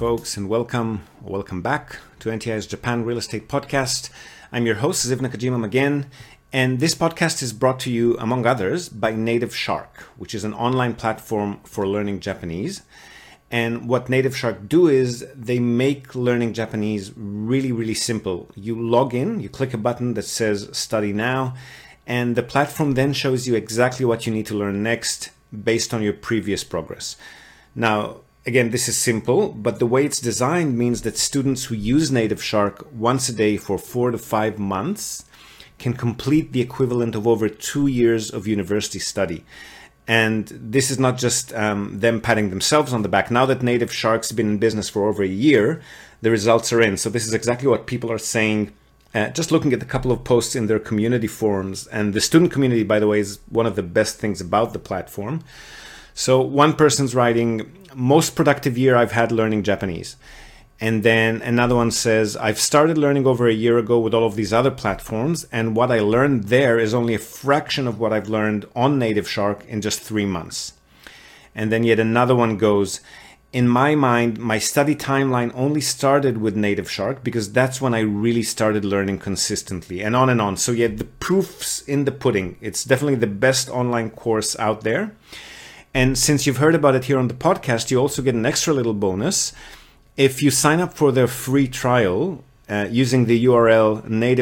folks, and welcome back to NTI's Japan Real Estate Podcast. I'm your host, Ziv Nakajima again, and this podcast is brought to you, among others, by Native Shark, which is an online platform for learning Japanese. And what Native Shark do is they make learning Japanese really, really simple. You log in, you click a button that says Study Now, and the platform then shows you exactly what you need to learn next based on your previous progress. Now, again, this is simple, but the way it's designed means that students who use Native Shark once a day for 4 to 5 months can complete the equivalent of over 2 years of university study. And this is not just them patting themselves on the back. Now that Native Shark's been in business for over a year, the results are in. So this is exactly what people are saying. Just looking at a couple of posts in their community forums. And the student community, by the way, is one of the best things about the platform. So one person's writing, most productive year I've had learning Japanese. And then another one says, I've started learning over a year ago with all of these other platforms, and what I learned there is only a fraction of what I've learned on Native Shark in just 3 months. And then yet another one goes, in my mind, my study timeline only started with Native Shark because that's when I really started learning consistently, and on and on. So yet the proof's in the pudding. It's definitely the best online course out there. And since you've heard about it here on the podcast, you also get an extra little bonus. If you sign up for their free trial using the URL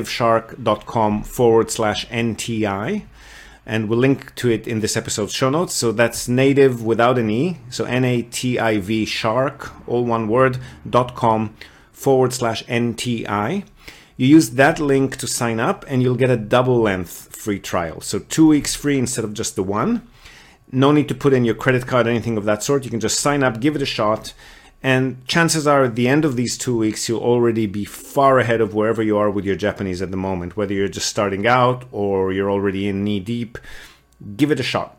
nativeshark.com/NTI, and we'll link to it in this episode's show notes. So that's native without an E, so NATIV shark, all one word, .com/NTI. You use that link to sign up and you'll get a double length free trial. So 2 weeks free instead of just the one. No need to put in your credit card or anything of that sort. You can just sign up, give it a shot. And chances are at the end of these 2 weeks, you'll already be far ahead of wherever you are with your Japanese at the moment, whether you're just starting out or you're already in knee deep. Give it a shot.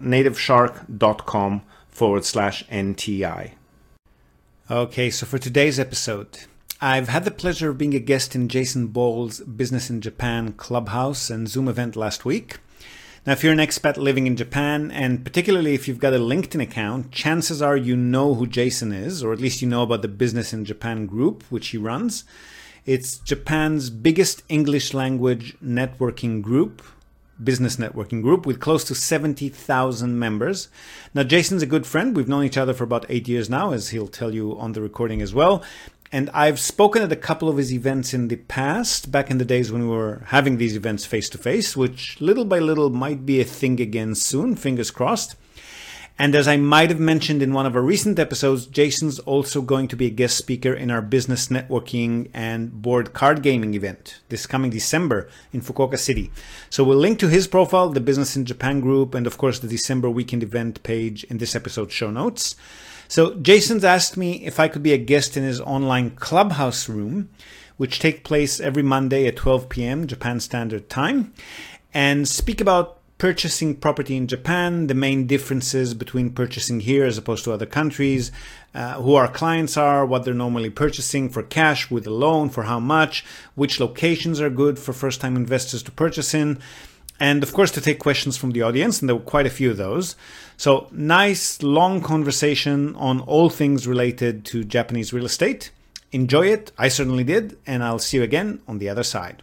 nativeshark.com/NTI. Okay, so for today's episode, I've had the pleasure of being a guest in Jason Ball's Business in Japan Clubhouse and Zoom event last week. Now, if you're an expat living in Japan, and particularly if you've got a LinkedIn account, chances are you know who Jason is, or at least you know about the Business in Japan group, which he runs. It's Japan's biggest English language networking group, business networking group, with close to 70,000 members. Now, Jason's a good friend. We've known each other for about 8 years now, as he'll tell you on the recording as well. And I've spoken at a couple of his events in the past, back in the days when we were having these events face-to-face, which little by little might be a thing again soon, fingers crossed. And as I might have mentioned in one of our recent episodes, Jason's also going to be a guest speaker in our business networking and board card gaming event this coming December in Fukuoka City. So we'll link to his profile, the Business in Japan group, and of course the December weekend event page in this episode's show notes. So Jason's asked me if I could be a guest in his online clubhouse room, which take place every Monday at 12 p.m. Japan Standard Time, and speak about purchasing property in Japan, the main differences between purchasing here as opposed to other countries, who our clients are, what they're normally purchasing for cash, with a loan, for how much, which locations are good for first-time investors to purchase in, and of course to take questions from the audience, and there were quite a few of those. So nice long conversation on all things related to Japanese real estate. Enjoy it. I certainly did, and I'll see you again on the other side.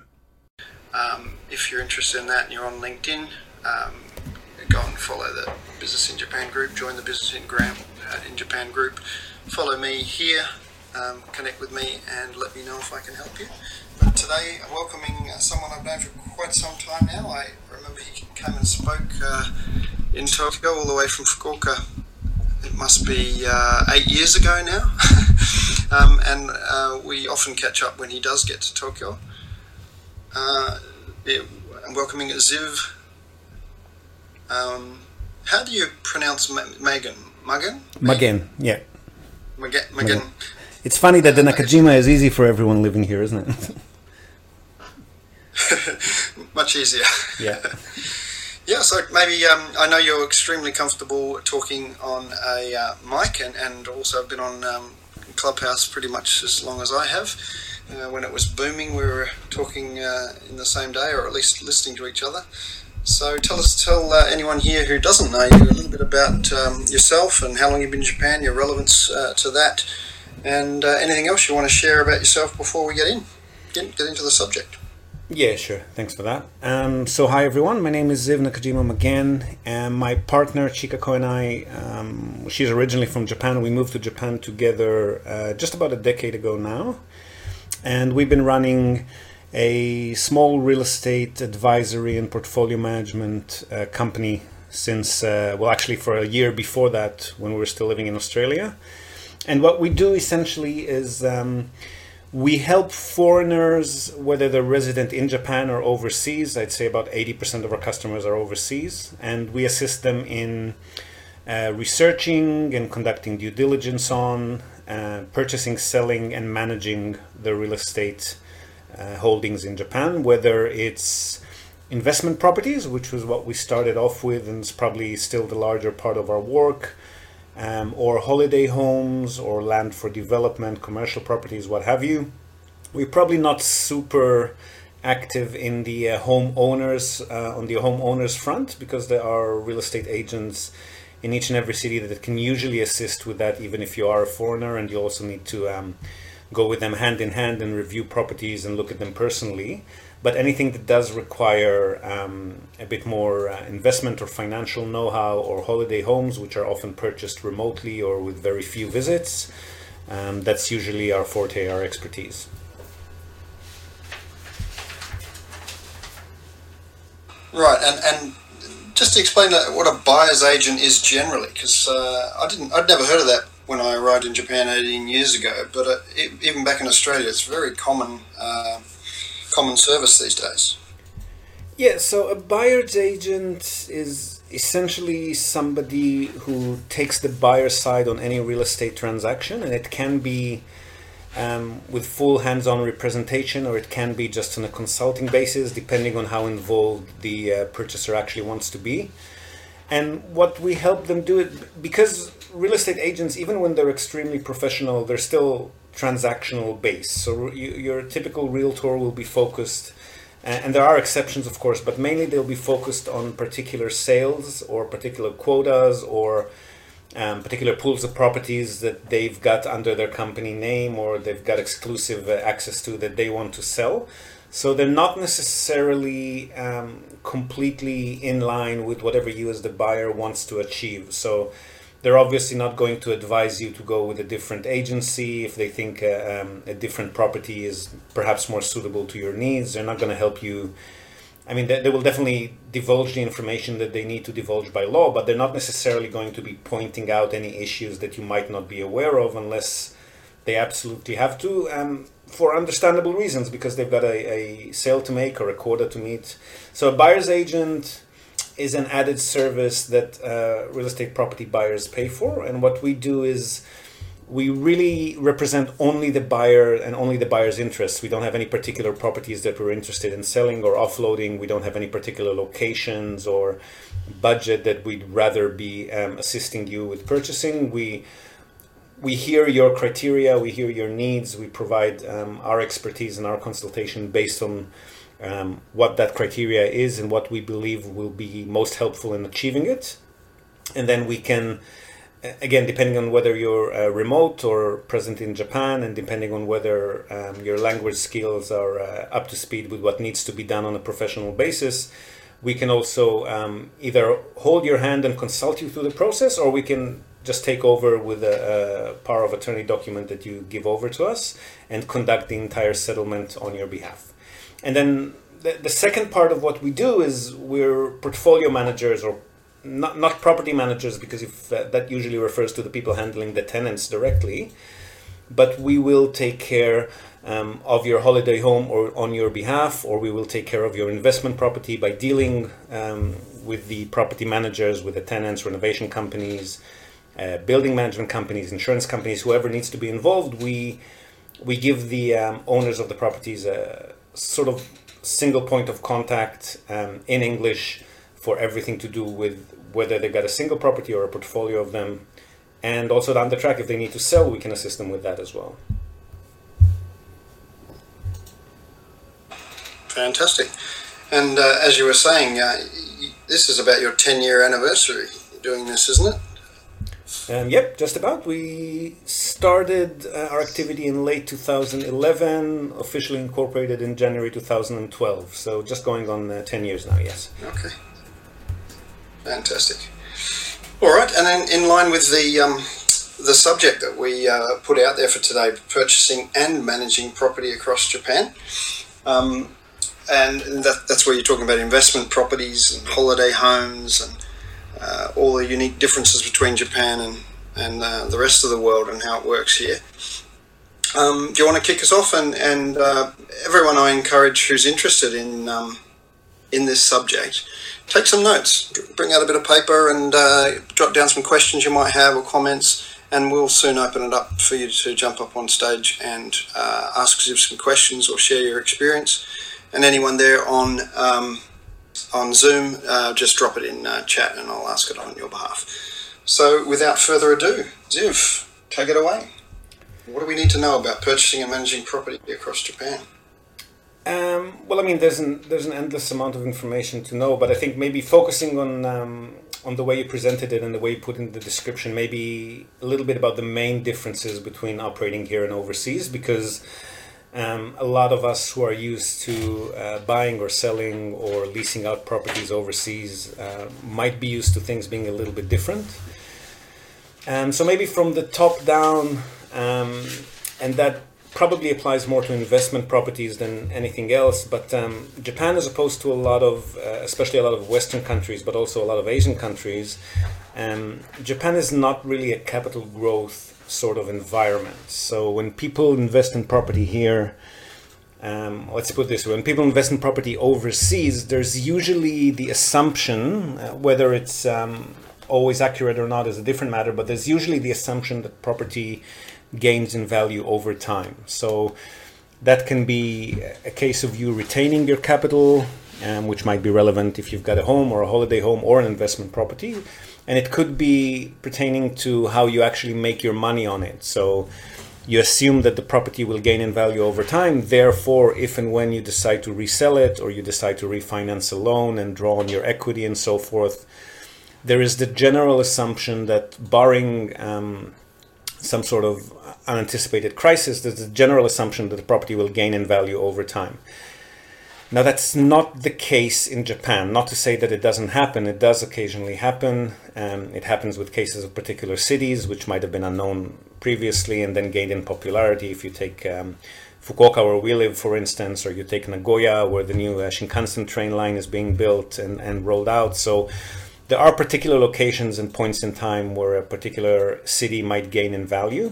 If you're interested in that and you're on LinkedIn, go and follow the Business in Japan group, join the Business in Japan group, follow me here, connect with me and let me know if I can help you. But today I'm welcoming someone I've known for quite some time now. I remember he came and spoke in Tokyo all the way from Fukuoka. It must be 8 years ago now. And we often catch up when he does get to Tokyo. I'm welcoming Ziv. How do you pronounce Magen? Magen? Magen, yeah. Magen. It's funny that the Nakajima is easy for everyone living here, isn't it? Much easier. Yeah. Yeah, so maybe I know you're extremely comfortable talking on a mic and also been on Clubhouse pretty much as long as I have. When it was booming, we were talking in the same day, or at least listening to each other. So tell anyone here who doesn't know you a little bit about yourself and how long you've been in Japan, your relevance to that, And anything else you want to share about yourself before we get into the subject? Yeah, sure. Thanks for that. So hi everyone, my name is Ziv Nakajima Magen, and my partner Chikako and I, she's originally from Japan. We moved to Japan together just about a decade ago now, and we've been running a small real estate advisory and portfolio management company since, actually for a year before that, when we were still living in Australia. And what we do essentially is we help foreigners, whether they're resident in Japan or overseas. I'd say about 80% of our customers are overseas, and we assist them in researching and conducting due diligence on purchasing, selling, and managing the real estate holdings in Japan, whether it's investment properties, which was what we started off with and is probably still the larger part of our work, or holiday homes or land for development, commercial properties, what have you. We're probably not super active in the homeowners on the homeowners front, because there are real estate agents in each and every city that can usually assist with that, even if you are a foreigner, and you also need to go with them hand in hand and review properties and look at them personally. But anything that does require a bit more investment or financial know-how, or holiday homes, which are often purchased remotely or with very few visits, that's usually our forte, our expertise. Right, and just to explain what a buyer's agent is generally, because I'd never heard of that when I arrived in Japan 18 years ago, but even back in Australia, it's very common service these days. Yeah, so a buyer's agent is essentially somebody who takes the buyer's side on any real estate transaction, and it can be with full hands-on representation, or it can be just on a consulting basis, depending on how involved the purchaser actually wants to be. And what we help them do, it because real estate agents, even when they're extremely professional, they're still transactional based. So your typical realtor will be focused, and there are exceptions of course, but mainly they'll be focused on particular sales or particular quotas, or particular pools of properties that they've got under their company name, or they've got exclusive access to, that they want to sell. So they're not necessarily completely in line with whatever you as the buyer wants to achieve. So they're obviously not going to advise you to go with a different agency if they think a different property is perhaps more suitable to your needs. They're not going to help you. I mean, they will definitely divulge the information that they need to divulge by law, but they're not necessarily going to be pointing out any issues that you might not be aware of, unless they absolutely have to, for understandable reasons, because they've got a sale to make or a quota to meet. So a buyer's agent is an added service that real estate property buyers pay for. And what we do is we really represent only the buyer and only the buyer's interests. We don't have any particular properties that we're interested in selling or offloading. We don't have any particular locations or budget that we'd rather be assisting you with purchasing. We hear your criteria, we hear your needs, we provide our expertise and our consultation based on what that criteria is and what we believe will be most helpful in achieving it. And then we can, again, depending on whether you're remote or present in Japan, and depending on whether your language skills are up to speed with what needs to be done on a professional basis, we can also either hold your hand and consult you through the process, or we can just take over with a power of attorney document that you give over to us and conduct the entire settlement on your behalf. And then the second part of what we do is we're portfolio managers, or not property managers, because if that usually refers to the people handling the tenants directly, but we will take care of your holiday home or on your behalf, or we will take care of your investment property by dealing with the property managers, with the tenants, renovation companies, building management companies, insurance companies, whoever needs to be involved. We give the owners of the properties a sort of single point of contact in English for everything to do with whether they've got a single property or a portfolio of them. And also down the track, if they need to sell, we can assist them with that as well. Fantastic. And as you were saying, this is about your 10-year anniversary doing this, isn't it? Yep, just about. We started our activity in late 2011, officially incorporated in January 2012. So just going on 10 years now, yes. Okay. Fantastic. All right, and then in line with the subject that we put out there for today, purchasing and managing property across Japan. And that's where you're talking about investment properties and holiday homes and all the unique differences between Japan and the rest of the world and how it works here. Do you want to kick us off? And everyone I encourage who's interested in this subject, take some notes, bring out a bit of paper and jot down some questions you might have or comments, and we'll soon open it up for you to jump up on stage and ask us some questions or share your experience. And anyone there on Zoom, just drop it in chat and I'll ask it on your behalf. So without further ado, Ziv, take it away. What do we need to know about purchasing and managing property across Japan? Well, I mean, there's an endless amount of information to know, but I think maybe focusing on the way you presented it and the way you put in the description, maybe a little bit about the main differences between operating here and overseas, because a lot of us who are used to buying or selling or leasing out properties overseas might be used to things being a little bit different. So maybe from the top down, and that probably applies more to investment properties than anything else, but Japan, as opposed to a lot of, especially a lot of Western countries, but also a lot of Asian countries, Japan is not really a capital growth sort of environment. So when people invest in property here, let's put it this way, when people invest in property overseas, there's usually the assumption, whether it's always accurate or not is a different matter, but there's usually the assumption that property gains in value over time. So that can be a case of you retaining your capital, which might be relevant if you've got a home or a holiday home or an investment property. And it could be pertaining to how you actually make your money on it. So you assume that the property will gain in value over time. Therefore, if and when you decide to resell it or you decide to refinance a loan and draw on your equity and so forth, there is the general assumption that barring some sort of unanticipated crisis, there's a general assumption that the property will gain in value over time. Now, that's not the case in Japan. Not to say that it doesn't happen. It does occasionally happen. It happens with cases of particular cities, which might have been unknown previously and then gained in popularity. If you take Fukuoka, where we live, for instance, or you take Nagoya, where the new Shinkansen train line is being built and rolled out. So there are particular locations and points in time where a particular city might gain in value.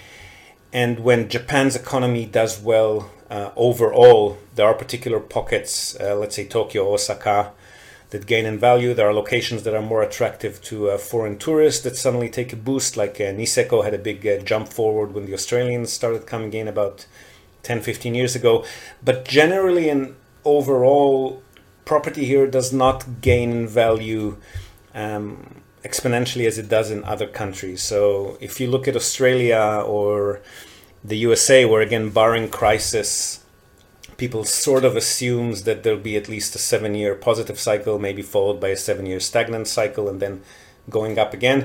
And when Japan's economy does well overall, there are particular pockets, let's say Tokyo, Osaka, that gain in value. There are locations that are more attractive to foreign tourists that suddenly take a boost, like Niseko had a big jump forward when the Australians started coming in about 10, 15 years ago. But generally and overall, property here does not gain in value exponentially as it does in other countries. So if you look at Australia or the USA, where again, barring crisis, people sort of assumes that there'll be at least a 7-year positive cycle, maybe followed by a 7-year stagnant cycle and then going up again.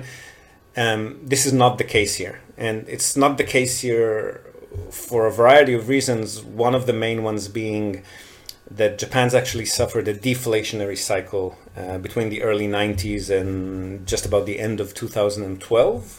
This is not the case here. And it's not the case here for a variety of reasons. One of the main ones being that Japan's actually suffered a deflationary cycle between the early 90s and just about the end of 2012.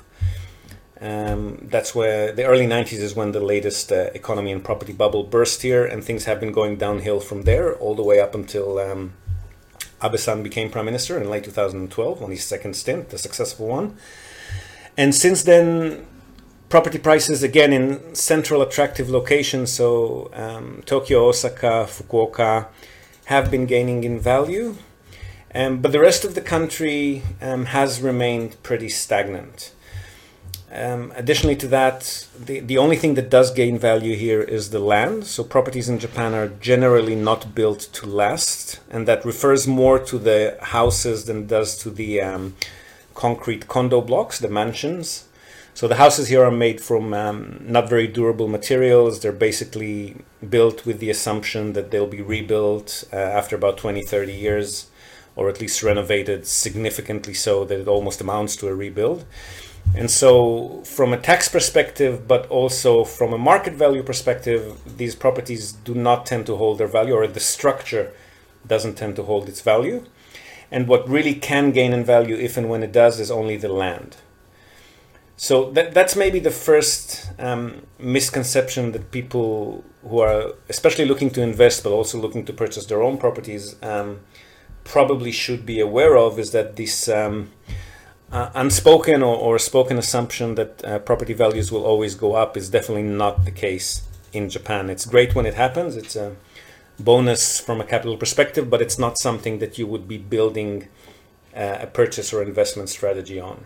That's where the early 90s is when the latest economy and property bubble burst here, and things have been going downhill from there all the way up until Abe-san became prime minister in late 2012 on his second stint, the successful one. And since then, property prices, again, in central attractive locations, so Tokyo, Osaka, Fukuoka, have been gaining in value. But the rest of the country has remained pretty stagnant. Additionally to that, the only thing that does gain value here is the land. So properties in Japan are generally not built to last, and that refers more to the houses than it does to the concrete condo blocks, the mansions. So the houses here are made from not very durable materials. They're basically built with the assumption that they'll be rebuilt after about 20, 30 years, or at least renovated significantly so that it almost amounts to a rebuild. And so from a tax perspective, but also from a market value perspective, these properties do not tend to hold their value, or the structure doesn't tend to hold its value. And what really can gain in value, if and when it does, is only the land. So that's maybe the first misconception that people who are especially looking to invest, but also looking to purchase their own properties, probably should be aware of, is that this unspoken or spoken assumption that property values will always go up is definitely not the case in Japan. It's great when it happens. It's a bonus from a capital perspective, but it's not something that you would be building a purchase or investment strategy on.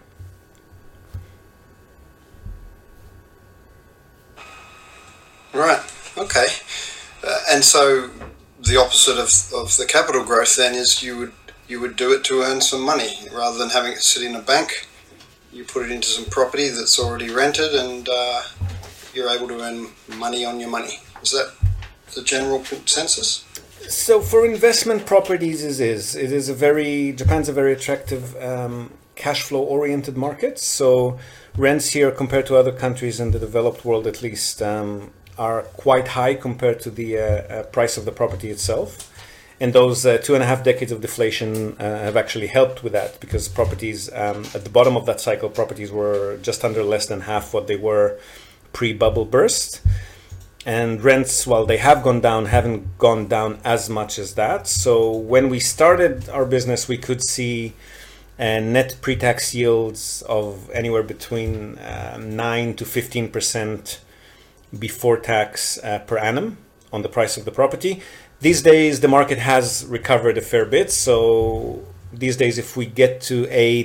Right. Okay. And so the opposite of the capital growth then is you would do it to earn some money rather than having it sit in a bank. You put it into some property that's already rented, and you're able to earn money on your money. Is that the general consensus? So for investment properties, Japan's a very attractive cash flow oriented market. So rents here, compared to other countries in the developed world at least, are quite high compared to the price of the property itself. And those 2.5 decades of deflation have actually helped with that, because properties at the bottom of that cycle, properties were just under less than half what they were pre-bubble burst. And rents, while they have gone down, haven't gone down as much as that. So when we started our business, we could see net pre-tax yields of anywhere between 9 to 15% before tax per annum on the price of the property. These days, the market has recovered a fair bit. So these days, if we get to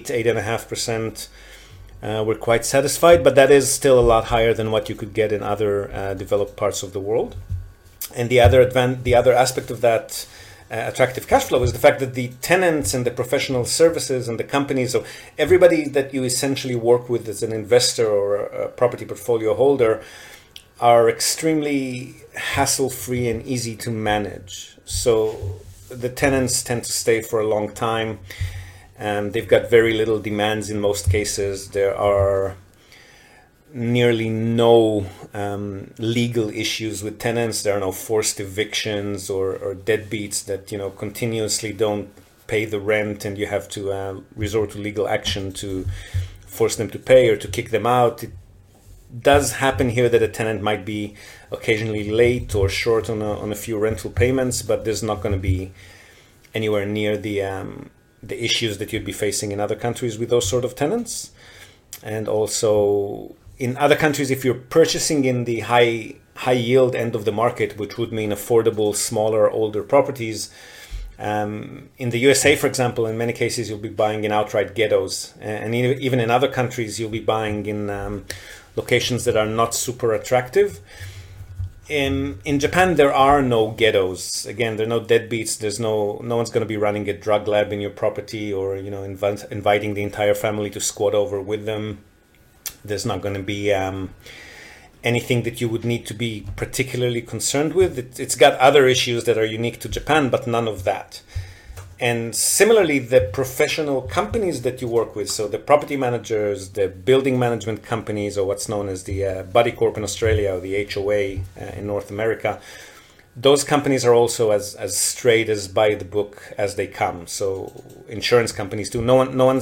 8.5%, we're quite satisfied, but that is still a lot higher than what you could get in other developed parts of the world. And the other aspect of that attractive cash flow is the fact that the tenants and the professional services and the companies, so everybody that you essentially work with as an investor or a property portfolio holder, are extremely hassle-free and easy to manage. So the tenants tend to stay for a long time. They've got very little demands in most cases. There are nearly no legal issues with tenants. There are no forced evictions or deadbeats that continuously don't pay the rent, and you have to resort to legal action to force them to pay or to kick them out. It does happen here that a tenant might be occasionally late or short on a few rental payments, but there's not going to be anywhere near the issues that you'd be facing in other countries with those sort of tenants. And also in other countries, if you're purchasing in the high yield end of the market, which would mean affordable, smaller, older properties, in the USA, for example, in many cases, you'll be buying in outright ghettos. And even in other countries, you'll be buying in locations that are not super attractive. In Japan, there are no ghettos. Again, there are no deadbeats. There's no one's going to be running a drug lab in your property or inviting the entire family to squat over with them. There's not going to be anything that you would need to be particularly concerned with. It's got other issues that are unique to Japan, but none of that. And similarly, the professional companies that you work with, so the property managers, the building management companies, or what's known as the Buddy Corp in Australia or the HOA in North America, those companies are also as straight as by the book as they come. So insurance companies too. No one's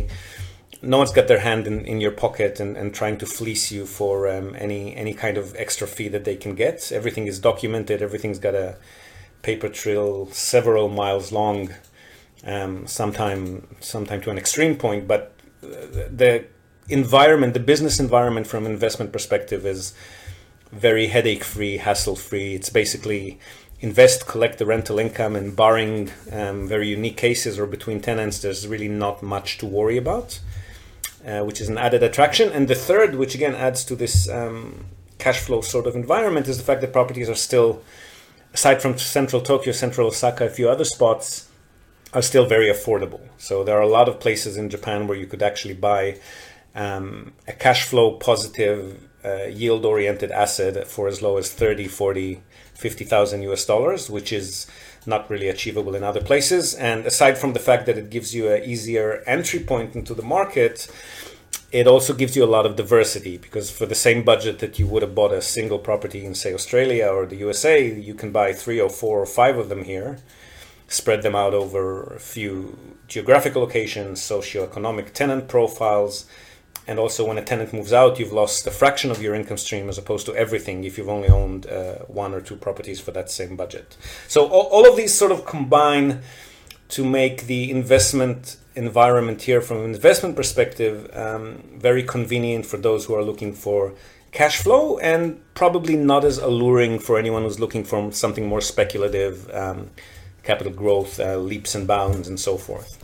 got their hand in your pocket and trying to fleece you for any kind of extra fee that they can get. Everything is documented. Everything's got a paper trail several miles long, sometime to an extreme point. But the environment, the business environment from an investment perspective is very headache-free, hassle-free. It's basically invest, collect the rental income, and barring very unique cases or between tenants, there's really not much to worry about, which is an added attraction. And the third, which again adds to this cash flow sort of environment, is the fact that properties are still, aside from central Tokyo, central Osaka, a few other spots, are still very affordable. So there are a lot of places in Japan where you could actually buy a cash flow positive, yield-oriented asset for as low as 30, 40, 50,000 US dollars, which is not really achievable in other places. And aside from the fact that it gives you an easier entry point into the market, it also gives you a lot of diversity, because for the same budget that you would have bought a single property in, say, Australia or the USA, you can buy 3 or 4 or 5 of them here, spread them out over a few geographical locations, socioeconomic tenant profiles, and also when a tenant moves out, you've lost a fraction of your income stream as opposed to everything if you've only owned 1 or 2 properties for that same budget. So all of these sort of combine to make the investment environment here from an investment perspective very convenient for those who are looking for cash flow, and probably not as alluring for anyone who's looking for something more speculative, capital growth, leaps and bounds, and so forth.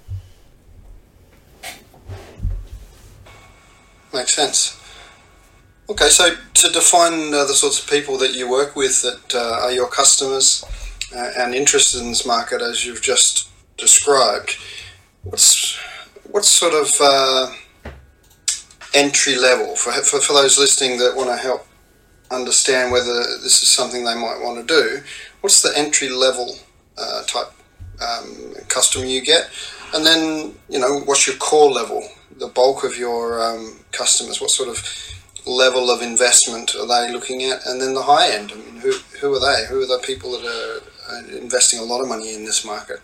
Makes sense. Okay, so to define the sorts of people that you work with that are your customers and interested in this market as you've just described, what sort of entry level for those listening that want to help understand whether this is something they might want to do? What's the entry level type customer you get, and then what's your core level, the bulk of your customers? What sort of level of investment are they looking at? And then the high end, I mean, who are they? Who are the people that are investing a lot of money in this market?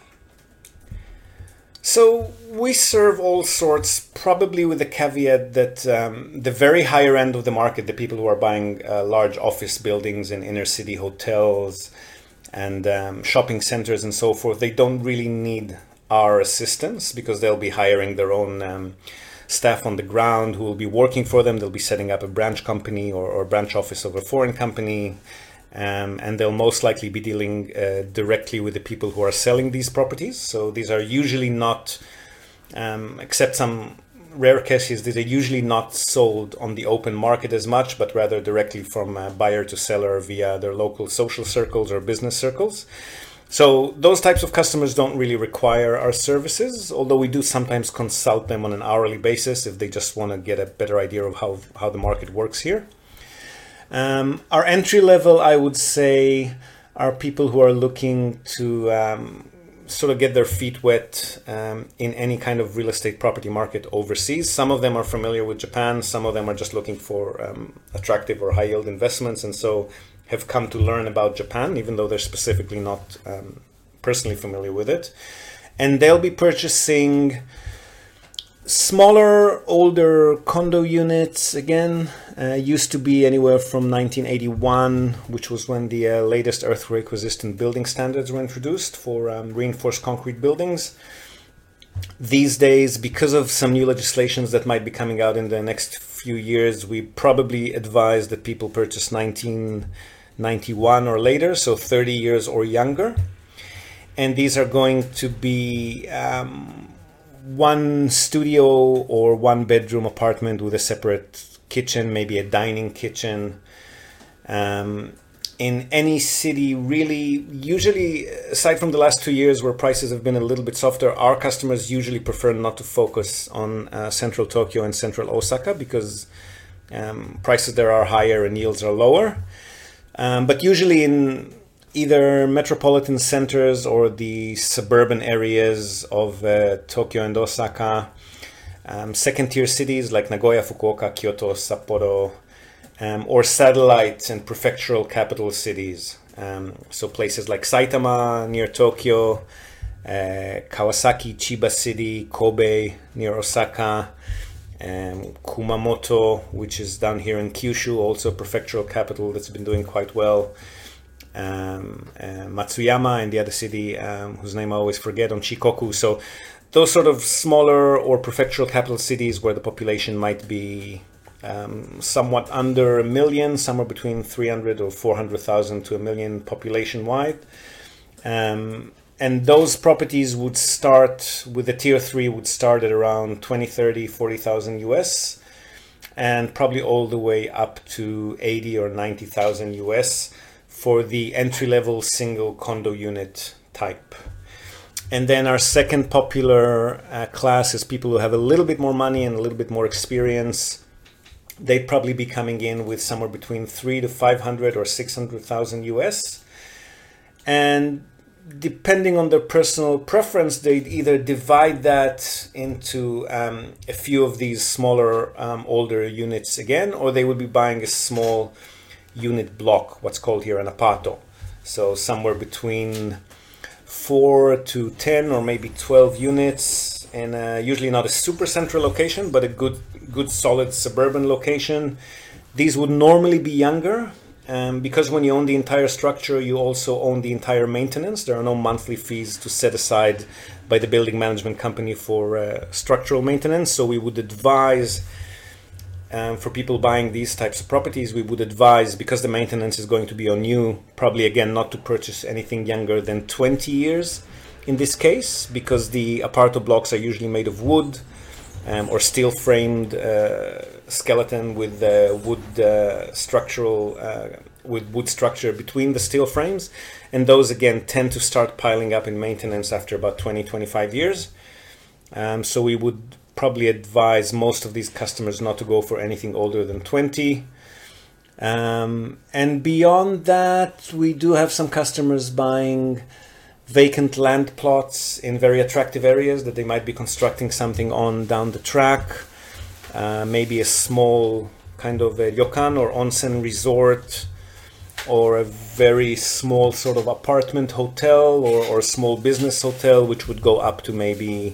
So we serve all sorts, probably with the caveat that the very higher end of the market, the people who are buying large office buildings and inner city hotels and shopping centers and so forth, they don't really need our assistance, because they'll be hiring their own staff on the ground who will be working for them. They'll be setting up a branch company or branch office of a foreign company. And they'll most likely be dealing directly with the people who are selling these properties. So these are usually not, except some rare cases, these are usually not sold on the open market as much, but rather directly from buyer to seller via their local social circles or business circles. So those types of customers don't really require our services, although we do sometimes consult them on an hourly basis if they just want to get a better idea of how the market works here. Our entry level, I would say, are people who are looking to sort of get their feet wet in any kind of real estate property market overseas. Some of them are familiar with Japan. Some of them are just looking for attractive or high yield investments, and so have come to learn about Japan, even though they're specifically not personally familiar with it. And they'll be purchasing smaller, older condo units. Again, used to be anywhere from 1981, which was when the latest earthquake resistant building standards were introduced for reinforced concrete buildings. These days, because of some new legislations that might be coming out in the next few years, we probably advise that people purchase 1991 or later, so 30 years or younger. And these are going to be one studio or one bedroom apartment with a separate kitchen, maybe a dining kitchen. In any city, really, usually, aside from the last 2 years where prices have been a little bit softer, our customers usually prefer not to focus on central Tokyo and central Osaka, because prices there are higher and yields are lower. But usually in either metropolitan centers or the suburban areas of Tokyo and Osaka, second-tier cities like Nagoya, Fukuoka, Kyoto, Sapporo, or satellite and prefectural capital cities. So places like Saitama near Tokyo, Kawasaki, Chiba City, Kobe near Osaka, Kumamoto, which is down here in Kyushu, also prefectural capital that's been doing quite well. Matsuyama and the other city, whose name I always forget, on Shikoku. So those sort of smaller or prefectural capital cities where the population might be somewhat under 1 million, somewhere between 300 or 400,000 to 1 million population wide. And those properties would start with the tier 3 would start at around 20, 30, 40,000 US, and probably all the way up to 80 or 90,000 US for the entry-level single condo unit type. And then our second popular class is people who have a little bit more money and a little bit more experience. They'd probably be coming in with somewhere between 300 to 500 or 600,000 US. And depending on their personal preference, they'd either divide that into a few of these smaller, older units again, or they would be buying a small unit block, what's called here an apparto. So somewhere between 4 to 10 or maybe 12 units, and usually not a super central location, but a good solid suburban location. These would normally be younger. Because when you own the entire structure, you also own the entire maintenance. There are no monthly fees to set aside by the building management company for structural maintenance. So we would advise, for people buying these types of properties, we would advise, because the maintenance is going to be on you, probably again not to purchase anything younger than 20 years in this case, because the apparto blocks are usually made of wood or steel framed skeleton with wood structure between the steel frames, and those again tend to start piling up in maintenance after about 20-25 years. So we would probably advise most of these customers not to go for anything older than 20. And beyond that, we do have some customers buying vacant land plots in very attractive areas that they might be constructing something on down the track. Maybe a small kind of a ryokan or onsen resort, or a very small sort of apartment hotel, or a small business hotel, which would go up to maybe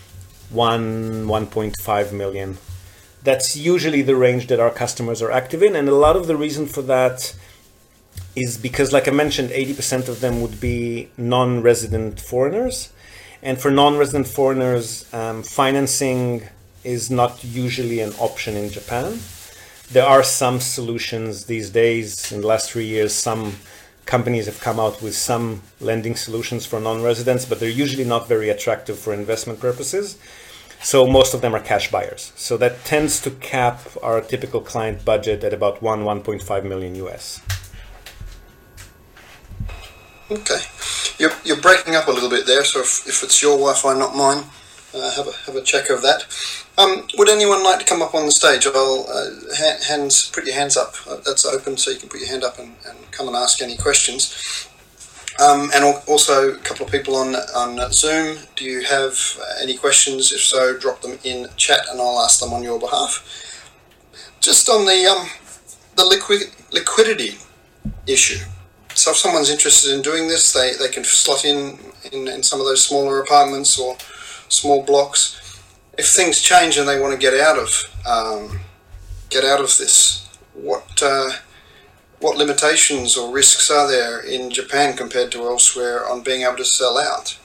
1.5 million. That's usually the range that our customers are active in, and a lot of the reason for that is because, like I mentioned, 80% of them would be non-resident foreigners, and for non-resident foreigners, financing is not usually an option in Japan. There are some solutions these days. In the last 3 years, some companies have come out with some lending solutions for non-residents, but they're usually not very attractive for investment purposes. So most of them are cash buyers. So that tends to cap our typical client budget at about 1.5 million US. Okay, you're breaking up a little bit there, so if it's your Wi-Fi, not mine, have a check of that. Would anyone like to come up on the stage? I'll put your hands up. That's open, so you can put your hand up and come and ask any questions. And also a couple of people on Zoom. Do you have any questions? If so, drop them in chat and I'll ask them on your behalf. Just on the liquidity issue. So if someone's interested in doing this, they can slot in some of those smaller apartments or small blocks. If things change and they want to get out of this, what limitations or risks are there in Japan compared to elsewhere on being able to sell out?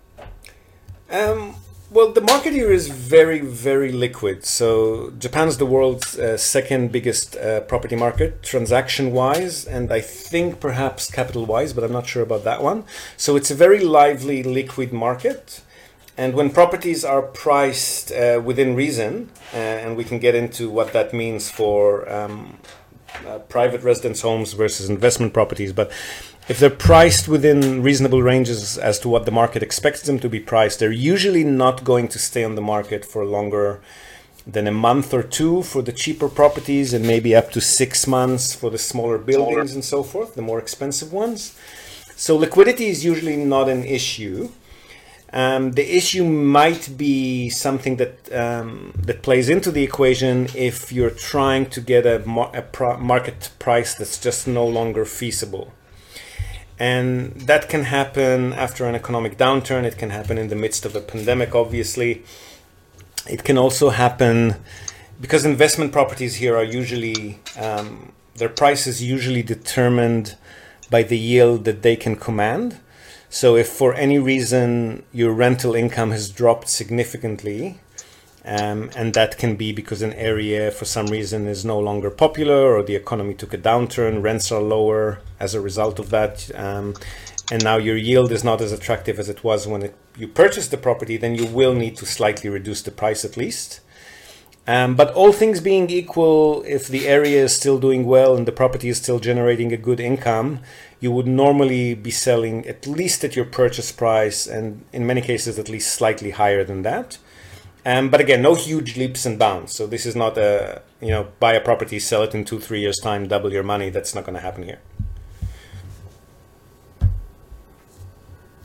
Well, the market here is very, very liquid. So Japan's the world's second biggest property market, transaction-wise, and I think perhaps capital-wise, but I'm not sure about that one. So it's a very lively, liquid market. And when properties are priced within reason, and we can get into what that means for private residence homes versus investment properties, but if they're priced within reasonable ranges as to what the market expects them to be priced, they're usually not going to stay on the market for longer than a month or two for the cheaper properties, and maybe up to 6 months for the smaller buildings and so forth, the more expensive ones. So liquidity is usually not an issue. The issue might be something that plays into the equation if you're trying to get a market price that's just no longer feasible. And that can happen after an economic downturn. It can happen in the midst of a pandemic, obviously. It can also happen because investment properties here are usually, their price is usually determined by the yield that they can command. So if for any reason your rental income has dropped significantly, and that can be because an area for some reason is no longer popular, or the economy took a downturn, rents are lower as a result of that, and now your yield is not as attractive as it was when you purchased the property, then you will need to slightly reduce the price at least. But all things being equal, if the area is still doing well and the property is still generating a good income, you would normally be selling at least at your purchase price, and in many cases at least slightly higher than that. But again, no huge leaps and bounds. So this is not buy a property, sell it in 2-3 years' time, double your money. That's not going to happen here.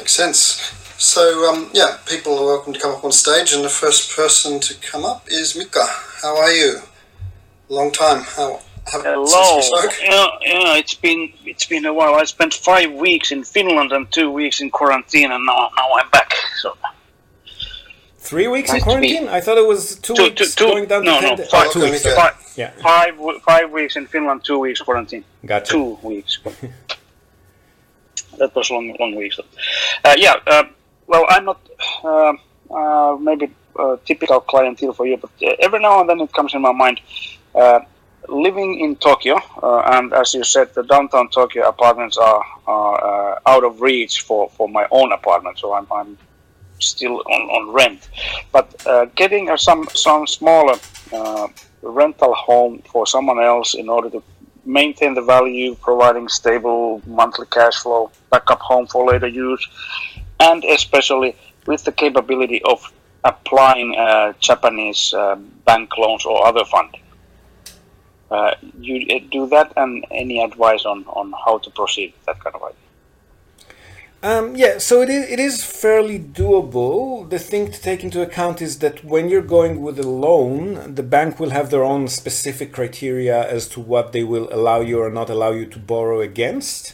Makes sense. So, people are welcome to come up on stage, and the first person to come up is Mika. How are you? Long time. Hello. Yeah, it's been a while. I spent 5 weeks in Finland and 2 weeks in quarantine, and now I'm back. So 3 weeks in quarantine? I thought it was 2 weeks going down to 10 days. 5 2 weeks. Yeah. 5 weeks in Finland, 2 weeks quarantine. Gotcha. 2 weeks. That was long weeks. Well, I'm not maybe a typical clientele for you, but every now and then it comes in my mind. Living in Tokyo, and as you said, the downtown Tokyo apartments are out of reach for my own apartment, so I'm still on rent. But getting some smaller rental home for someone else in order to maintain the value, providing stable monthly cash flow, backup home for later use, and especially with the capability of applying Japanese bank loans or other funding. You do that, and any advice on how to proceed with that kind of idea? So it is fairly doable. The thing to take into account is that when you're going with a loan, the bank will have their own specific criteria as to what they will allow you or not allow you to borrow against.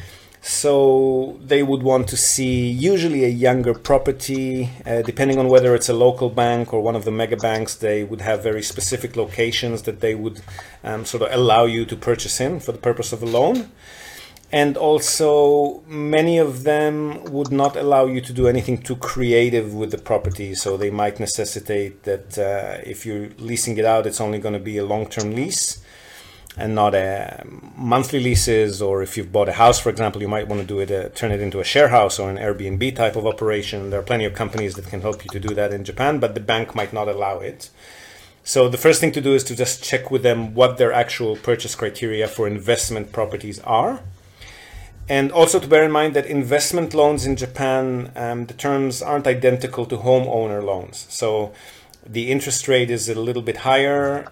So they would want to see usually a younger property, depending on whether it's a local bank or one of the mega banks. They would have very specific locations that they would sort of allow you to purchase in for the purpose of a loan. And also many of them would not allow you to do anything too creative with the property. So they might necessitate that if you're leasing it out, it's only going to be a long-term lease and not a monthly leases. Or if you've bought a house, for example, you might want to do it, turn it into a share house or an Airbnb type of operation. There are plenty of companies that can help you to do that in Japan, but the bank might not allow it. So the first thing to do is to just check with them what their actual purchase criteria for investment properties are. And also to bear in mind that investment loans in Japan, the terms aren't identical to homeowner loans. So the interest rate is a little bit higher.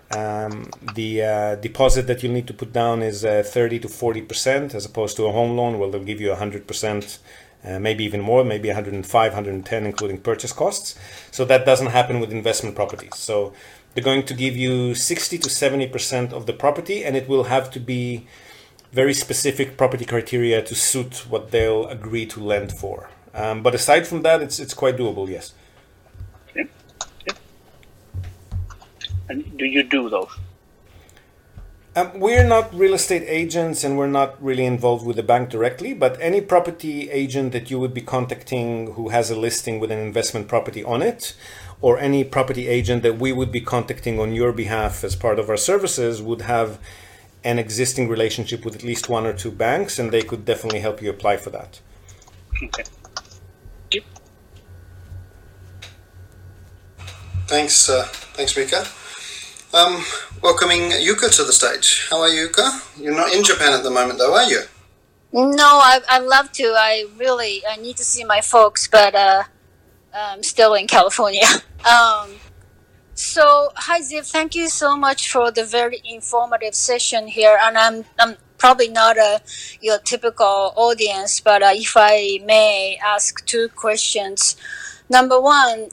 The deposit that you'll need to put down is 30 to 40%, as opposed to a home loan where they'll give you 100%, maybe even more, maybe 105, 110, including purchase costs. So that doesn't happen with investment properties. So they're going to give you 60 to 70% of the property, and it will have to be very specific property criteria to suit what they'll agree to lend for. But aside from that, it's quite doable, yes. Okay. And do you do those? We're not real estate agents, and we're not really involved with the bank directly, but any property agent that you would be contacting who has a listing with an investment property on it, or any property agent that we would be contacting on your behalf as part of our services would have an existing relationship with at least one or two banks, and they could definitely help you apply for that. Okay. Yep. Thanks, Mika. Welcoming Yuka to the stage. How are you, Yuka? You're not in Japan at the moment, though, are you? No, I'd love to. I need to see my folks, but I'm still in California. So, hi Ziv, thank you so much for the very informative session here. And I'm probably not your typical audience, but if I may ask two questions. Number one,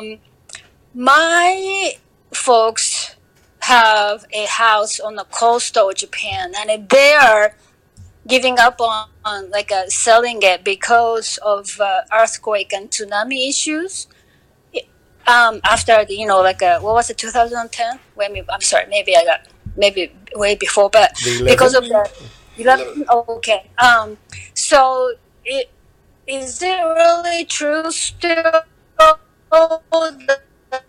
my folks have a house on the coastal Japan, and they are giving up on selling it because of earthquake and tsunami issues. After the, what was it, 2010? I'm sorry, maybe way before, but because of the 11. Okay. So is it really true still that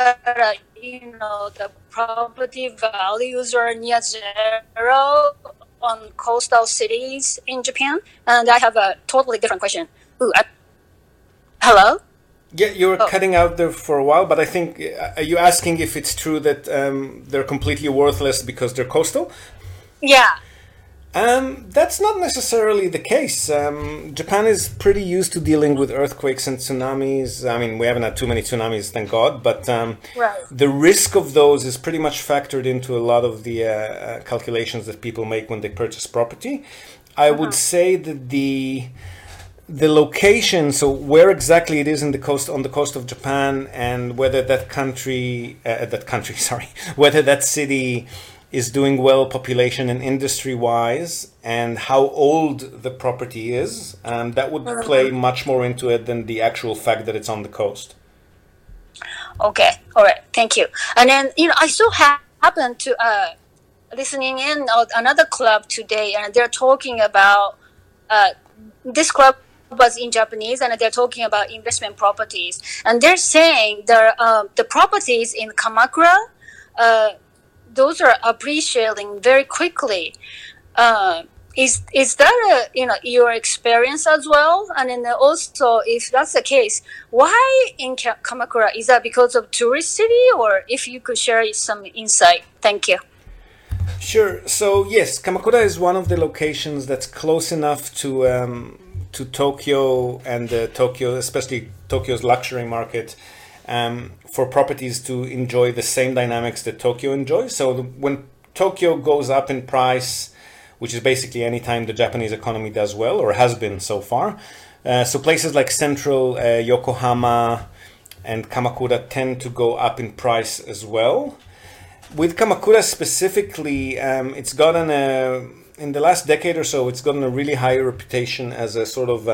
the property values are near zero on coastal cities in Japan? And I have a totally different question. Hello? Yeah, you were cutting out there for a while, but I think, are you asking if it's true that they're completely worthless because they're coastal? Yeah. That's not necessarily the case. Japan is pretty used to dealing with earthquakes and tsunamis. I mean, we haven't had too many tsunamis, thank God, but the risk of those is pretty much factored into a lot of the calculations that people make when they purchase property. I would say that the location, so where exactly it is in the coast, on the coast of Japan, and whether that whether that city is doing well population and industry wise, and how old the property is, that would play much more into it than the actual fact that it's on the coast. Okay, all right, thank you. And then I so happened to listening in on another club today, and they're talking about this club was in Japanese, and they're talking about investment properties, and they're saying the properties in Kamakura, those are appreciating very quickly. Is that your experience as well? And then also, if that's the case, why in Kamakura? Is that because of tourist city, or if you could share some insight? Thank you. Sure. So yes, Kamakura is one of the locations that's close enough to Tokyo, and Tokyo, especially Tokyo's luxury market, for properties to enjoy the same dynamics that Tokyo enjoys. So when Tokyo goes up in price, which is basically any time the Japanese economy does well, or has been so far, so places like central Yokohama and Kamakura tend to go up in price as well. With Kamakura specifically, it's gotten in the last decade or so, it's gotten a really high reputation as a sort of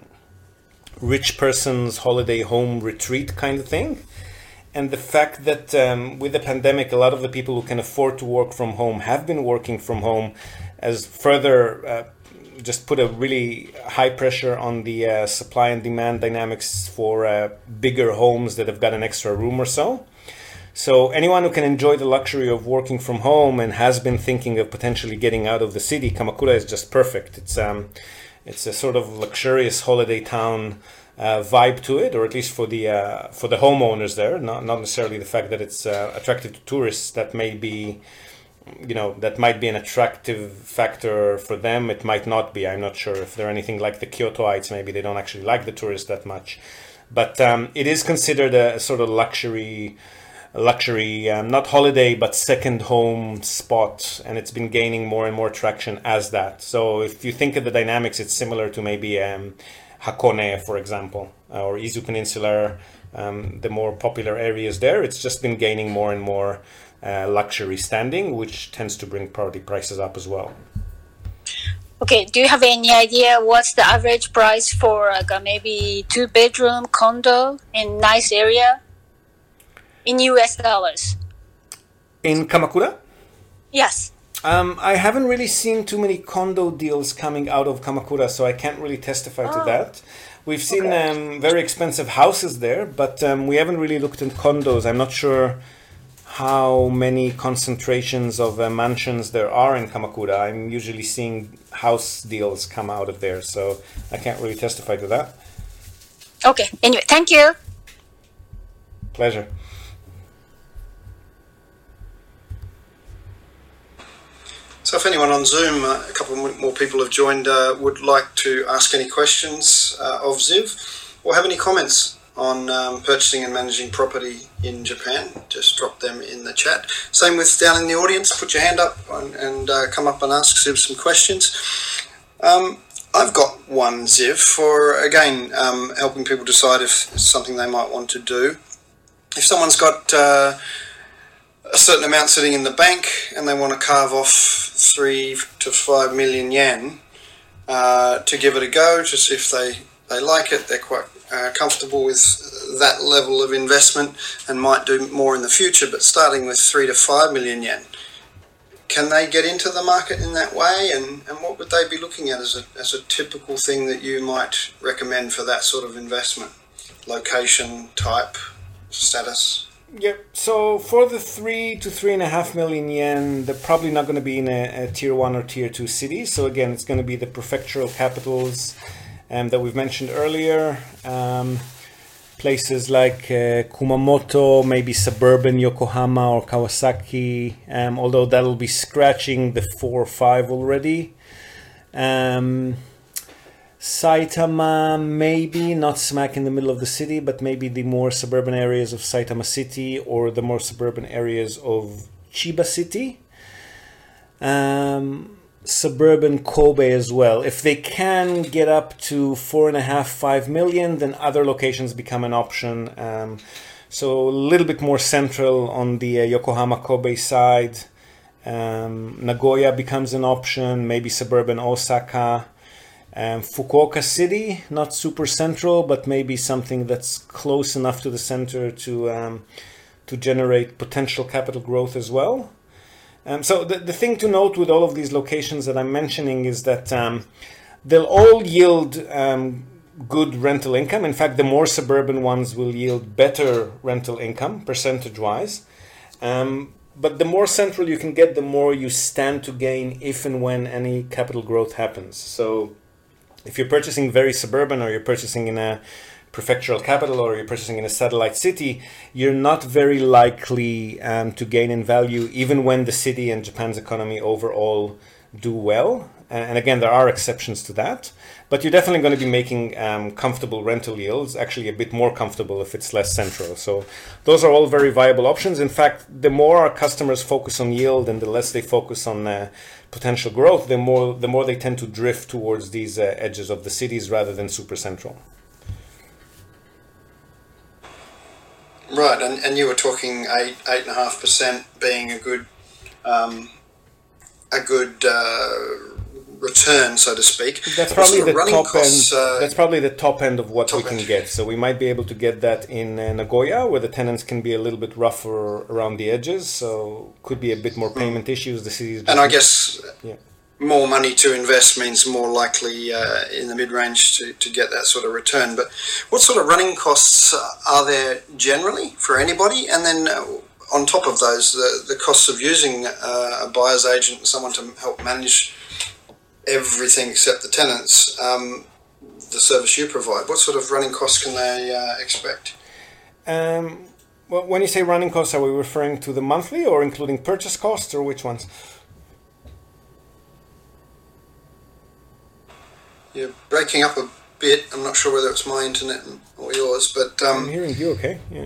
rich person's holiday home retreat kind of thing. And the fact that with the pandemic, a lot of the people who can afford to work from home have been working from home, as further just put a really high pressure on the supply and demand dynamics for bigger homes that have got an extra room or so. So anyone who can enjoy the luxury of working from home and has been thinking of potentially getting out of the city, Kamakura is just perfect. It's a sort of luxurious holiday town vibe to it, or at least for the homeowners there. Not necessarily the fact that it's attractive to tourists. That may be, that might be an attractive factor for them. It might not be. I'm not sure if they're anything like the Kyotoites. Maybe they don't actually like the tourists that much. But it is considered a sort of luxury, not holiday, but second home spot, and it's been gaining more and more traction as that. So if you think of the dynamics, it's similar to maybe Hakone, for example, or Izu Peninsula, the more popular areas there. It's just been gaining more and more luxury standing, which tends to bring property prices up as well. Okay, do you have any idea what's the average price for maybe 2-bedroom condo in nice area? In US dollars. In Kamakura? Yes. I haven't really seen too many condo deals coming out of Kamakura, so I can't really testify to that. We've seen very expensive houses there, but we haven't really looked at condos. I'm not sure how many concentrations of mansions there are in Kamakura. I'm usually seeing house deals come out of there, so I can't really testify to that. Okay, anyway, thank you. Pleasure. So if anyone on Zoom, a couple more people have joined, would like to ask any questions of Ziv, or have any comments on purchasing and managing property in Japan, just drop them in the chat. Same with down in the audience, put your hand up and come up and ask Ziv some questions. I've got one, Ziv, for, again, helping people decide if it's something they might want to do. If someone's got a certain amount sitting in the bank and they want to carve off 3 to 5 million yen to give it a go, to see if they like it, they're quite comfortable with that level of investment and might do more in the future, but starting with 3 to 5 million yen, can they get into the market in that way, and what would they be looking at as a typical thing that you might recommend for that sort of investment? Location, type, status? Yep. So for the 3 to 3.5 million yen, they're probably not going to be in a tier 1 or tier 2 city. So again, it's going to be the prefectural capitals that we've mentioned earlier. Places like Kumamoto, maybe suburban Yokohama or Kawasaki, although that'll be scratching the 4 or 5 already. Saitama, maybe not smack in the middle of the city, but maybe the more suburban areas of Saitama City or the more suburban areas of Chiba City. suburban Kobe as well. If they can get up to 4.5–5 million, then other locations become an option. So a little bit more central on the Yokohama Kobe side. Nagoya becomes an option, maybe suburban Osaka. Fukuoka City, not super central, but maybe something that's close enough to the center to generate potential capital growth as well. So the thing to note with all of these locations that I'm mentioning is that they'll all yield good rental income. In fact, the more suburban ones will yield better rental income percentage-wise. But the more central you can get, the more you stand to gain if and when any capital growth happens. So if you're purchasing very suburban, or you're purchasing in a prefectural capital, or you're purchasing in a satellite city, you're not very likely to gain in value even when the city and Japan's economy overall do well. And again, there are exceptions to that, but you're definitely going to be making comfortable rental yields, actually a bit more comfortable if it's less central. So those are all very viable options. In fact, the more our customers focus on yield and the less they focus on potential growth, the more they tend to drift towards these edges of the cities rather than super central. Right, and you were talking 8.5% being a good return, so to speak. That's probably the top costs, end. That's probably the top end of what we can get. So we might be able to get that in Nagoya, where the tenants can be a little bit rougher around the edges. So could be a bit more payment issues. The cities, and I guess more money to invest means more likely in the mid-range to get that sort of return. But what sort of running costs are there generally for anybody? And then on top of those, the costs of using a buyer's agent, someone to help manage everything except the tenants, the service you provide. What sort of running costs can they expect? Well, when you say running costs, are we referring to the monthly or including purchase costs, or which ones? You're breaking up a bit. I'm not sure whether it's my internet or yours, but I'm hearing you okay. Yeah.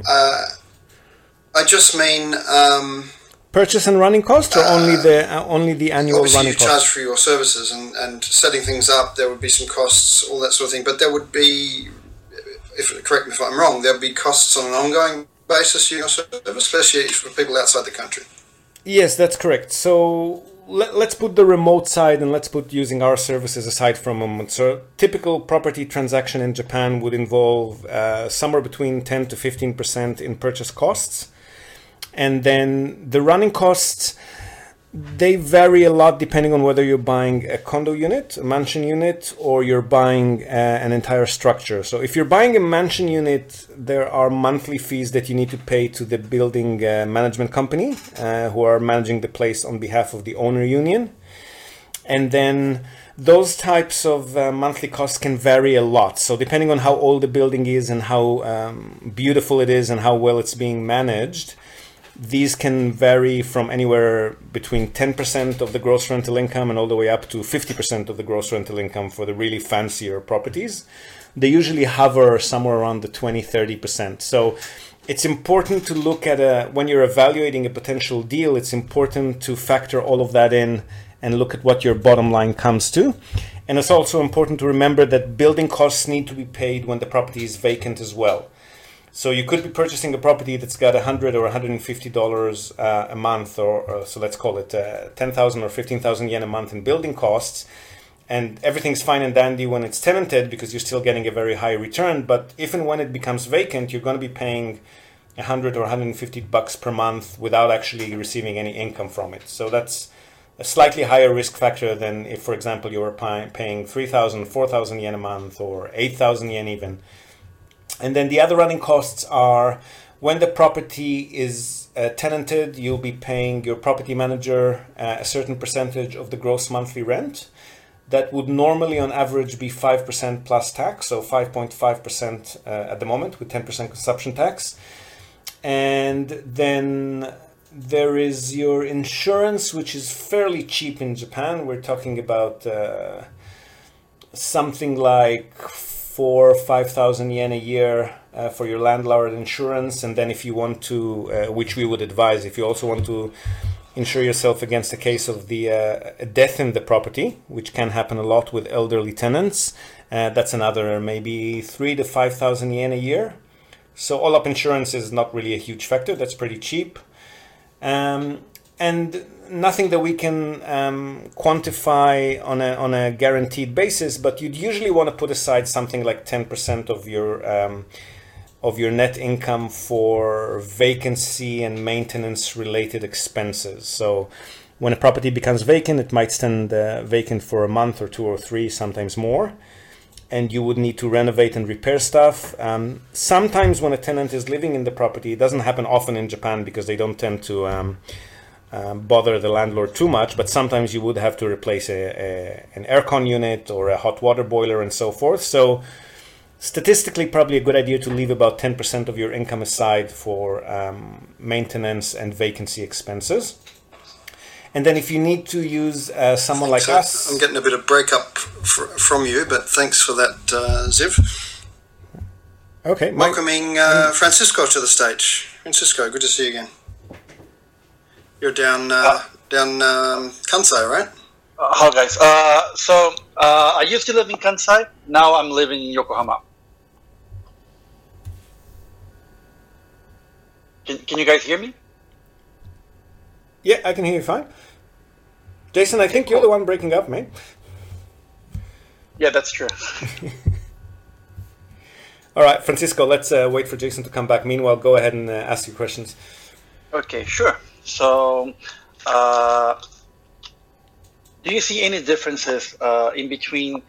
I just mean purchase and running costs, or only the annual running costs? You charge for your services and setting things up. There would be some costs, all that sort of thing. But there would be, correct me if I'm wrong, there would be costs on an ongoing basis for your service, especially for people outside the country. Yes, that's correct. So let's put the remote side and let's put using our services aside for a moment. So typical property transaction in Japan would involve somewhere between 10 to 15% in purchase costs. And then the running costs, they vary a lot depending on whether you're buying a condo unit, a mansion unit, or you're buying an entire structure. So if you're buying a mansion unit, there are monthly fees that you need to pay to the building management company who are managing the place on behalf of the owner union. And then those types of monthly costs can vary a lot. So depending on how old the building is and how beautiful it is and how well it's being managed, these can vary from anywhere between 10% of the gross rental income and all the way up to 50% of the gross rental income for the really fancier properties. They usually hover somewhere around the 20–30%. So it's important to look at when you're evaluating a potential deal, it's important to factor all of that in and look at what your bottom line comes to. And it's also important to remember that building costs need to be paid when the property is vacant as well. So you could be purchasing a property that's got $100 or $150 a month, or so let's call it 10,000 or 15,000 yen a month in building costs, and everything's fine and dandy when it's tenanted because you're still getting a very high return. But if and when it becomes vacant, you're going to be paying $100 or $150 per month without actually receiving any income from it. So that's a slightly higher risk factor than if, for example, you were paying 3,000, 4,000 yen a month, or 8,000 yen even. And then the other running costs are when the property is tenanted, you'll be paying your property manager a certain percentage of the gross monthly rent. That would normally on average be 5% plus tax, so 5.5% at the moment with 10% consumption tax. And then there is your insurance, which is fairly cheap in Japan. We're talking about something like 4,000 or 5,000 yen a year for your landlord insurance. And then if you want to, which we would advise, if you also want to insure yourself against a case of the death in the property, which can happen a lot with elderly tenants. That's another maybe 3,000 to 5,000 yen a year. So all up insurance is not really a huge factor. That's pretty cheap. And nothing that we can quantify on a guaranteed basis, but you'd usually want to put aside something like 10% of your net income for vacancy and maintenance related expenses. So when a property becomes vacant, it might stand vacant for a month or 2 or 3, sometimes more. And you would need to renovate and repair stuff. Sometimes when a tenant is living in the property, it doesn't happen often in Japan because they don't tend to bother the landlord too much, but sometimes you would have to replace an aircon unit or a hot water boiler and so forth. So statistically, probably a good idea to leave about 10% of your income aside for maintenance and vacancy expenses. And then if you need to use someone like us... I'm getting a bit of breakup from you, but thanks for that, Ziv. Okay. Welcoming Francisco to the stage. Francisco, good to see you again. You're down Kansai, right? Hi guys. So I used to live in Kansai. Now I'm living in Yokohama. Can you guys hear me? Yeah, I can hear you fine. Jason, I think you're the one breaking up, mate. Yeah, that's true. All right, Francisco, let's wait for Jason to come back. Meanwhile, go ahead and ask your questions. Okay, sure. So, do you see any differences in between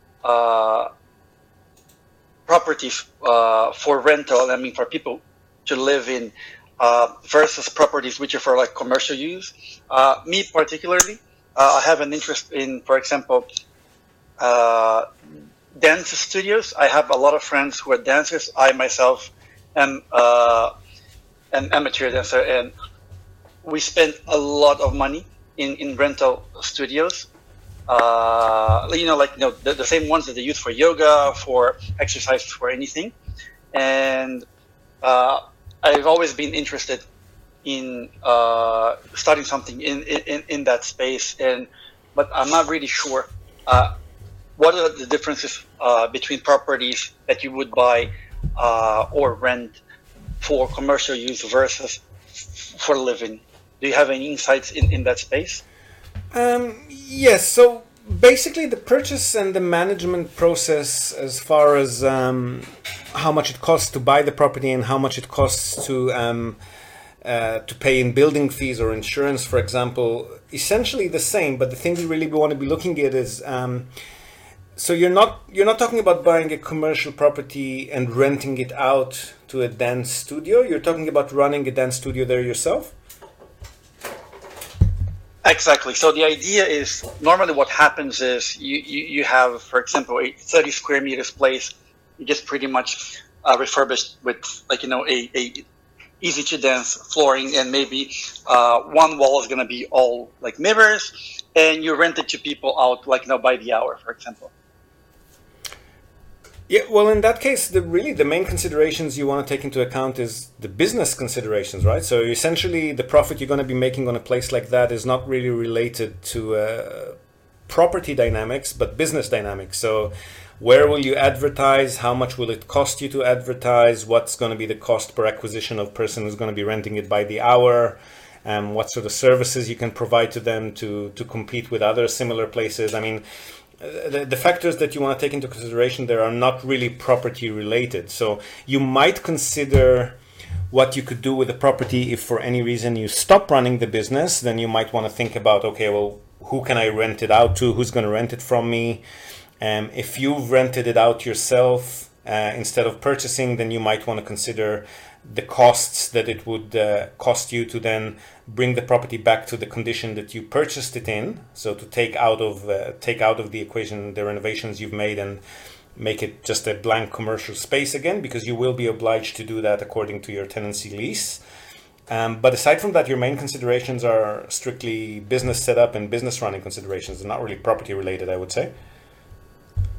properties for rental, I mean for people to live in, versus properties which are for like commercial use? Me particularly, I have an interest in, for example, dance studios. I have a lot of friends who are dancers. I myself am an amateur dancer, and we spend a lot of money in rental studios. The same ones that they use for yoga, for exercise, for anything. And I've always been interested in starting something in that space, but I'm not really sure what are the differences between properties that you would buy or rent for commercial use versus for living. Do you have any insights in that space? Yes. So basically, the purchase and the management process, as far as how much it costs to buy the property and how much it costs to pay in building fees or insurance, for example, essentially the same. But the thing we really want to be looking at is, so you're not talking about buying a commercial property and renting it out to a dance studio. You're talking about running a dance studio there yourself. Exactly. So the idea is, normally what happens is you have, for example, a 30 square meters place. You just pretty much refurbished with a easy to dance flooring, and maybe one wall is going to be all like mirrors, and you rent it to people out by the hour, for example. Yeah, well, in that case, the main considerations you want to take into account is the business considerations, right? So essentially, the profit you're going to be making on a place like that is not really related to property dynamics, but business dynamics. So where will you advertise? How much will it cost you to advertise? What's going to be the cost per acquisition of person who's going to be renting it by the hour? What sort of services you can provide to them to compete with other similar places? I mean, the factors that you want to take into consideration there are not really property related. So you might consider what you could do with the property if for any reason you stop running the business. Then you might want to think about, okay, well, who can I rent it out to? Who's going to rent it from me? If you've rented it out yourself instead of purchasing, then you might want to consider the costs that it would cost you to then bring the property back to the condition that you purchased it in. So to take out of the equation the renovations you've made and make it just a blank commercial space again, because you will be obliged to do that according to your tenancy lease. But aside from that, your main considerations are strictly business setup and business running considerations. They're not really property related, I would say.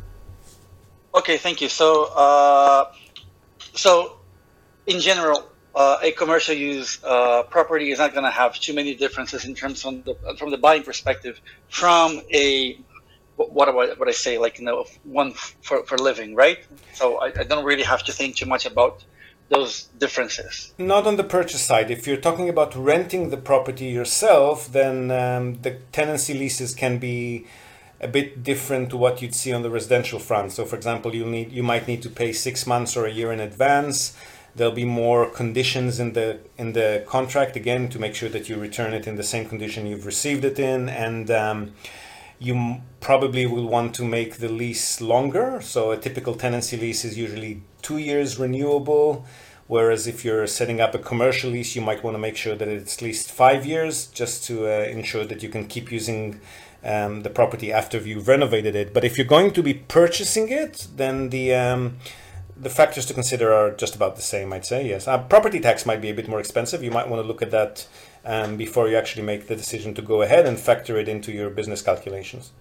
Okay, thank you. So in general, a commercial use property is not going to have too many differences in terms from the buying perspective from a what I say, like, one for living, right? So I don't really have to think too much about those differences. Not on the purchase side. If you're talking about renting the property yourself, then the tenancy leases can be a bit different to what you'd see on the residential front. So, for example, you might need to pay 6 months or a year in advance. There'll be more conditions in the contract, again, to make sure that you return it in the same condition you've received it in, and you probably will want to make the lease longer. So a typical tenancy lease is usually 2 years renewable, whereas if you're setting up a commercial lease, you might want to make sure that it's at least 5 years, just to ensure that you can keep using the property after you've renovated it. But if you're going to be purchasing it, then the factors to consider are just about the same, I'd say. Yes, property tax might be a bit more expensive. You might want to look at that before you actually make the decision to go ahead and factor it into your business calculations.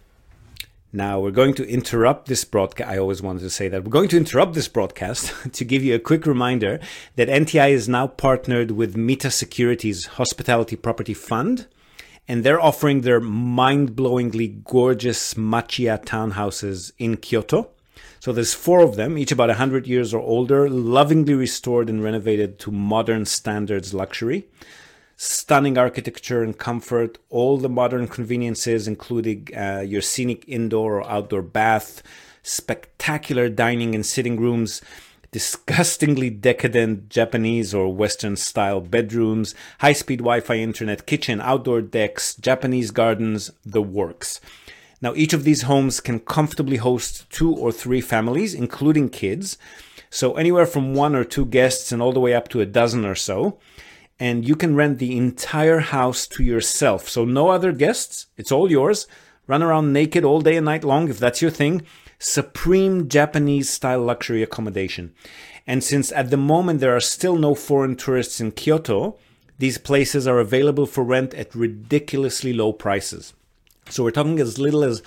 Now, we're going to interrupt this broadcast. I always wanted to say that. We're going to interrupt this broadcast to give you a quick reminder that NTI is now partnered with Mita Securities Hospitality Property Fund, and they're offering their mind-blowingly gorgeous Machiya townhouses in Kyoto. So there's 4 of them, each about 100 years or older, lovingly restored and renovated to modern standards luxury. Stunning architecture and comfort, all the modern conveniences, including your scenic indoor or outdoor bath, spectacular dining and sitting rooms, disgustingly decadent Japanese or Western style bedrooms, high-speed Wi-Fi internet, kitchen, outdoor decks, Japanese gardens, the works. Now, each of these homes can comfortably host 2 or 3 families, including kids. So anywhere from 1 or 2 guests and all the way up to a dozen or so. And you can rent the entire house to yourself. So no other guests. It's all yours. Run around naked all day and night long if that's your thing. Supreme Japanese style luxury accommodation. And since at the moment there are still no foreign tourists in Kyoto, these places are available for rent at ridiculously low prices. So we're talking as little as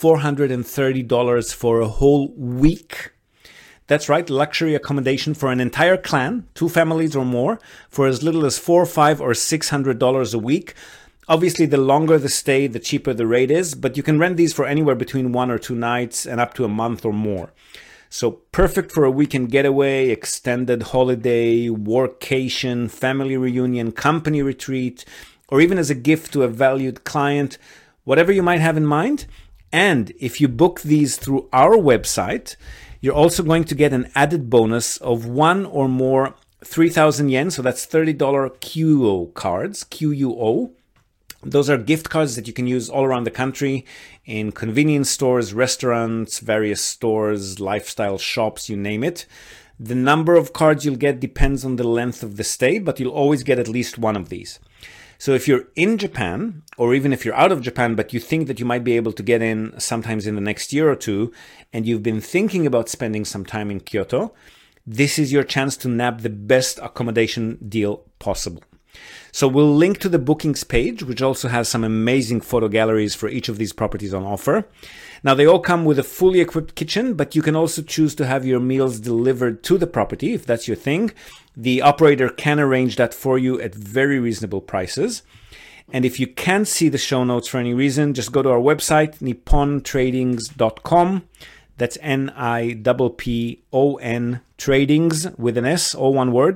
$430 for a whole week. That's right, luxury accommodation for an entire clan, 2 families or more, for as little as $400, $500, or $600 a week. Obviously, the longer the stay, the cheaper the rate is, but you can rent these for anywhere between 1 or 2 nights and up to a month or more. So perfect for a weekend getaway, extended holiday, workation, family reunion, company retreat, or even as a gift to a valued client, whatever you might have in mind. And if you book these through our website, you're also going to get an added bonus of 1 or more 3,000 yen, so that's $30 QUO cards, QUO. Those are gift cards that you can use all around the country in convenience stores, restaurants, various stores, lifestyle shops, you name it. The number of cards you'll get depends on the length of the stay, but you'll always get at least 1 of these. So if you're in Japan, or even if you're out of Japan, but you think that you might be able to get in sometimes in the next year or 2, and you've been thinking about spending some time in Kyoto, this is your chance to nab the best accommodation deal possible. So we'll link to the bookings page, which also has some amazing photo galleries for each of these properties on offer. Now, they all come with a fully equipped kitchen, but you can also choose to have your meals delivered to the property if that's your thing. The operator can arrange that for you at very reasonable prices. And if you can't see the show notes for any reason, just go to our website, nippontradings.com. That's NIPPON Tradings with an S, all one word,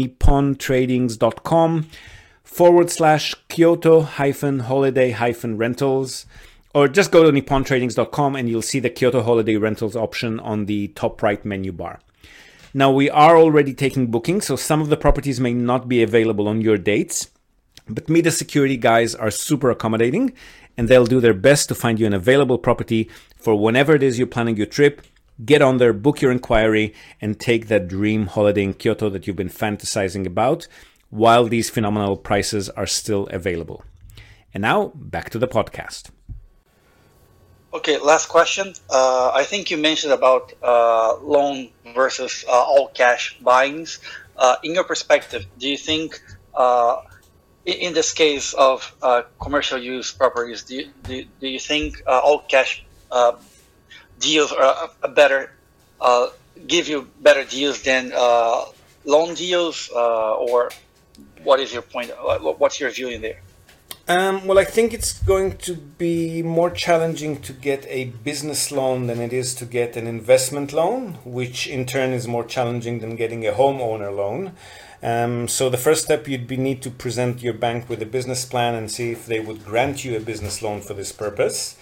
nippontradings.com/Kyoto-holiday-rentals. Or just go to nippontradings.com and you'll see the Kyoto Holiday Rentals option on the top right menu bar. Now, we are already taking bookings, so some of the properties may not be available on your dates, but Mita Security guys are super accommodating, and they'll do their best to find you an available property for whenever it is you're planning your trip. Get on there, book your inquiry, and take that dream holiday in Kyoto that you've been fantasizing about while these phenomenal prices are still available. And now, back to the podcast. Okay, last question. I think you mentioned about loan versus all cash buyings. In your perspective, do you think, in this case of commercial use properties, do you think all cash deals are better, give you better deals than loan deals, or what is your point? What's your view in there? Well, I think it's going to be more challenging to get a business loan than it is to get an investment loan, which in turn is more challenging than getting a homeowner loan. So the first step, need to present your bank with a business plan and see if they would grant you a business loan for this purpose.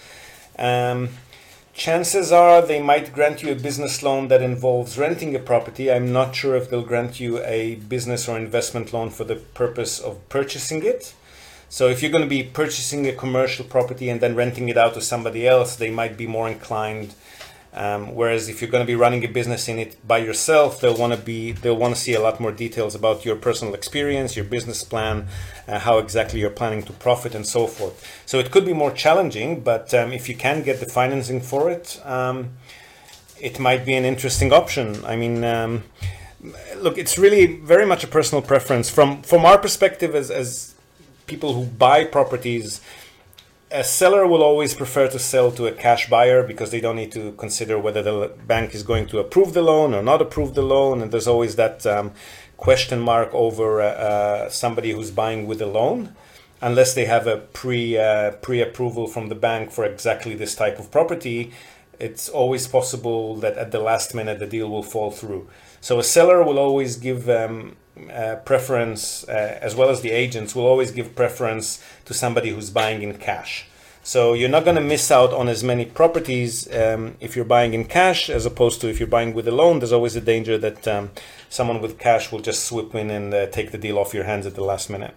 Chances are they might grant you a business loan that involves renting a property. I'm not sure if they'll grant you a business or investment loan for the purpose of purchasing it. So if you're going to be purchasing a commercial property and then renting it out to somebody else, they might be more inclined. Whereas if you're going to be running a business in it by yourself, they'll want to see a lot more details about your personal experience, your business plan, how exactly you're planning to profit, and so forth. So it could be more challenging, but if you can get the financing for it, it might be an interesting option. I mean, look, it's really very much a personal preference. From our perspective as people who buy properties, a seller will always prefer to sell to a cash buyer because they don't need to consider whether the bank is going to approve the loan or not approve the loan. And there's always that question mark over somebody who's buying with a loan, unless they have a pre-approval from the bank for exactly this type of property. It's always possible that at the last minute the deal will fall through. So a seller will always give preference, as well as the agents will always give preference to somebody who's buying in cash. So you're not going to miss out on as many properties if you're buying in cash as opposed to if you're buying with a loan. There's always a danger that someone with cash will just swoop in and take the deal off your hands at the last minute.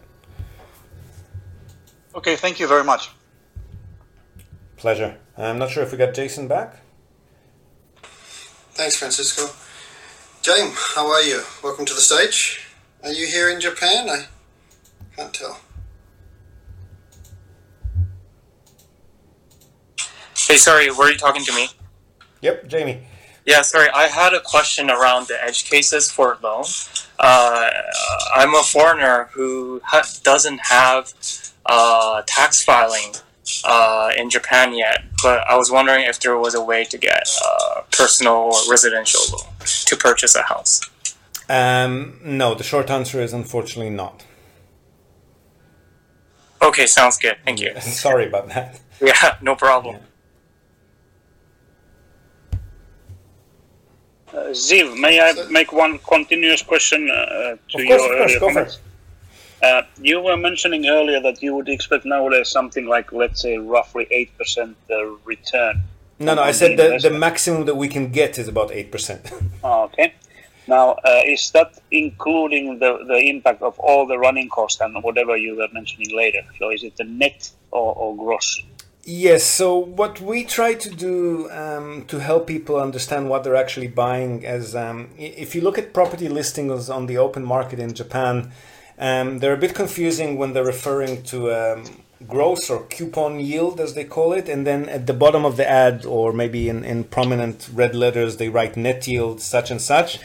Okay, thank you very much. Pleasure. I'm not sure if we got Jason back. Thanks, Francisco. James, how are you? Welcome to the stage. Are you here in Japan? I can't tell. Hey, sorry, were you talking to me? Yep, Jamie. Yeah, sorry, I had a question around the edge cases for loan. I'm a foreigner who doesn't have tax filing in Japan yet, but I was wondering if there was a way to get personal or residential loan to purchase a house. No, the short answer is unfortunately not. Okay, sounds good. Thank you. Sorry about that. Yeah, no problem. Ziv, may I make one continuous question to your earlier comments? You were mentioning earlier that you would expect nowadays something like, let's say, roughly 8% return. No, I said the maximum that we can get is about 8%. Okay. Now, is that including the impact of all the running costs and whatever you were mentioning later? So is it the net or gross? Yes, so what we try to do to help people understand what they're actually buying is, if you look at property listings on the open market in Japan, they're a bit confusing when they're referring to gross or coupon yield, as they call it, and then at the bottom of the ad, or maybe in prominent red letters, they write net yield such and such.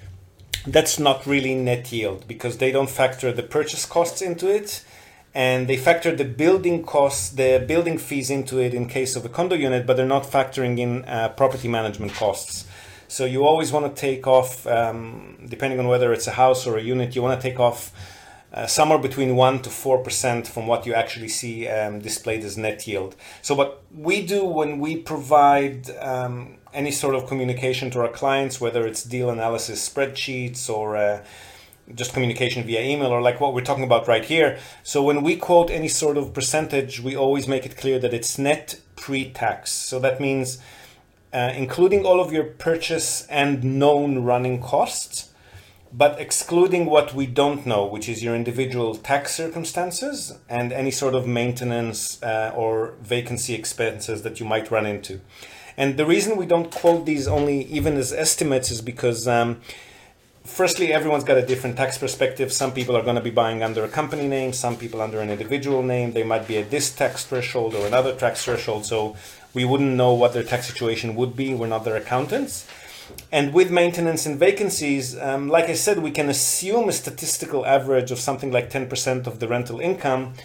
That's not really net yield because they don't factor the purchase costs into it, and they factor the building costs, the building fees into it in case of a condo unit, but they're not factoring in property management costs. So you always want to take off, depending on whether it's a house or a unit, you want to take off somewhere between 1 to 4% from what you actually see displayed as net yield. So what we do when we provide any sort of communication to our clients, whether it's deal analysis spreadsheets or just communication via email, or like what we're talking about right here. So when we quote any sort of percentage, we always make it clear that it's net pre-tax. So that means including all of your purchase and known running costs, but excluding what we don't know, which is your individual tax circumstances and any sort of maintenance or vacancy expenses that you might run into. And the reason we don't quote these only even as estimates is because firstly, everyone's got a different tax perspective. Some people are going to be buying under a company name, some people under an individual name. They might be at this tax threshold or another tax threshold, so we wouldn't know what their tax situation would be. We're not their accountants. And with maintenance and vacancies, like I said, we can assume a statistical average of something like 10% of the rental income.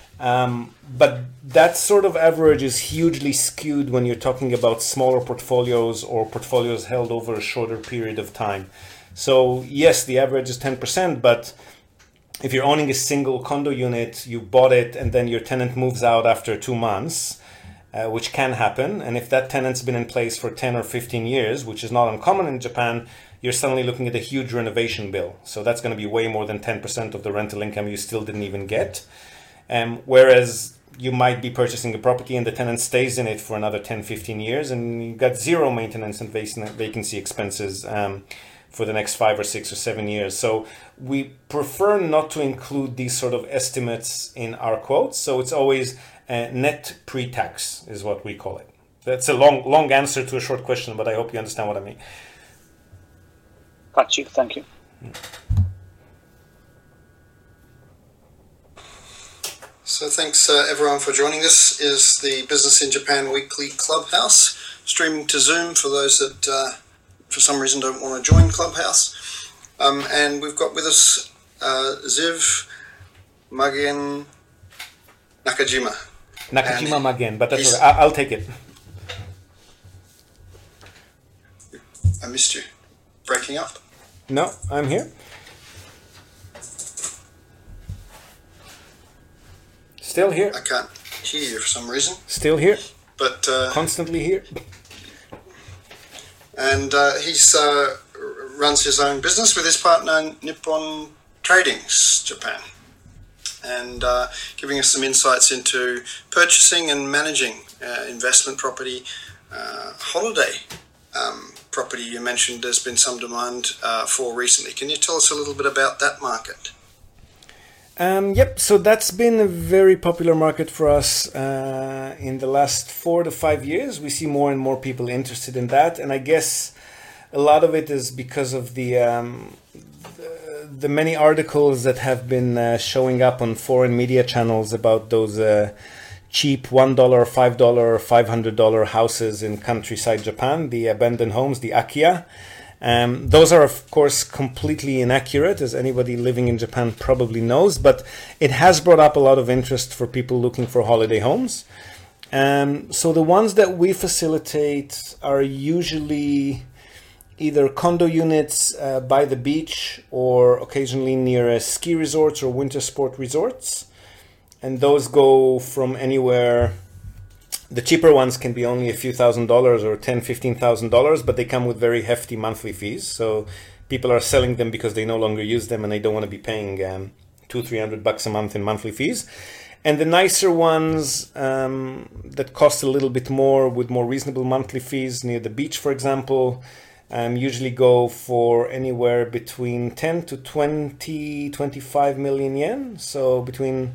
But that sort of average is hugely skewed when you're talking about smaller portfolios or portfolios held over a shorter period of time. So yes, the average is 10%, but if you're owning a single condo unit, you bought it and then your tenant moves out after 2 months, which can happen. And if that tenant's been in place for 10 or 15 years, which is not uncommon in Japan, you're suddenly looking at a huge renovation bill. So that's going to be way more than 10% of the rental income you still didn't even get. Whereas you might be purchasing a property and the tenant stays in it for another 10, 15 years and you've got zero maintenance and vacancy expenses for the next 5 or 6 or 7 years. So we prefer not to include these sort of estimates in our quotes. So it's always net pre-tax is what we call it. That's a long answer to a short question, but I hope you understand what I mean. Got you. Thank you. So thanks everyone for joining us. This is the Business in Japan Weekly Clubhouse, streaming to Zoom for those that for some reason don't want to join Clubhouse. And we've got with us Ziv Magen Nakajima. Nakajima Magen, but that's okay. I'll take it. I missed you. Breaking up? No, I'm here. Still here. I can't hear you for some reason. Still here. But constantly here. And he's runs his own business with his partner Nippon Tradings Japan, and giving us some insights into purchasing and managing investment property, holiday property. You mentioned there's been some demand for recently. Can you tell us a little bit about that market? Yep, so that's been a very popular market for us in the last 4 to 5 years. We see more and more people interested in that, and I guess a lot of it is because of the many articles that have been showing up on foreign media channels about those cheap $1, $5, $500 houses in countryside Japan, the abandoned homes, the Akiya. Those are, of course, completely inaccurate, as anybody living in Japan probably knows, but it has brought up a lot of interest for people looking for holiday homes. So the ones that we facilitate are usually either condo units by the beach or occasionally near ski resorts or winter sport resorts. And those go from anywhere. The cheaper ones can be only a few $1,000s or $10,000, $15,000, but they come with very hefty monthly fees. So people are selling them because they no longer use them and they don't want to be paying $200-300 a month in monthly fees. And the nicer ones that cost a little bit more with more reasonable monthly fees near the beach, for example, usually go for anywhere between 10 to 20, 25 million yen. So between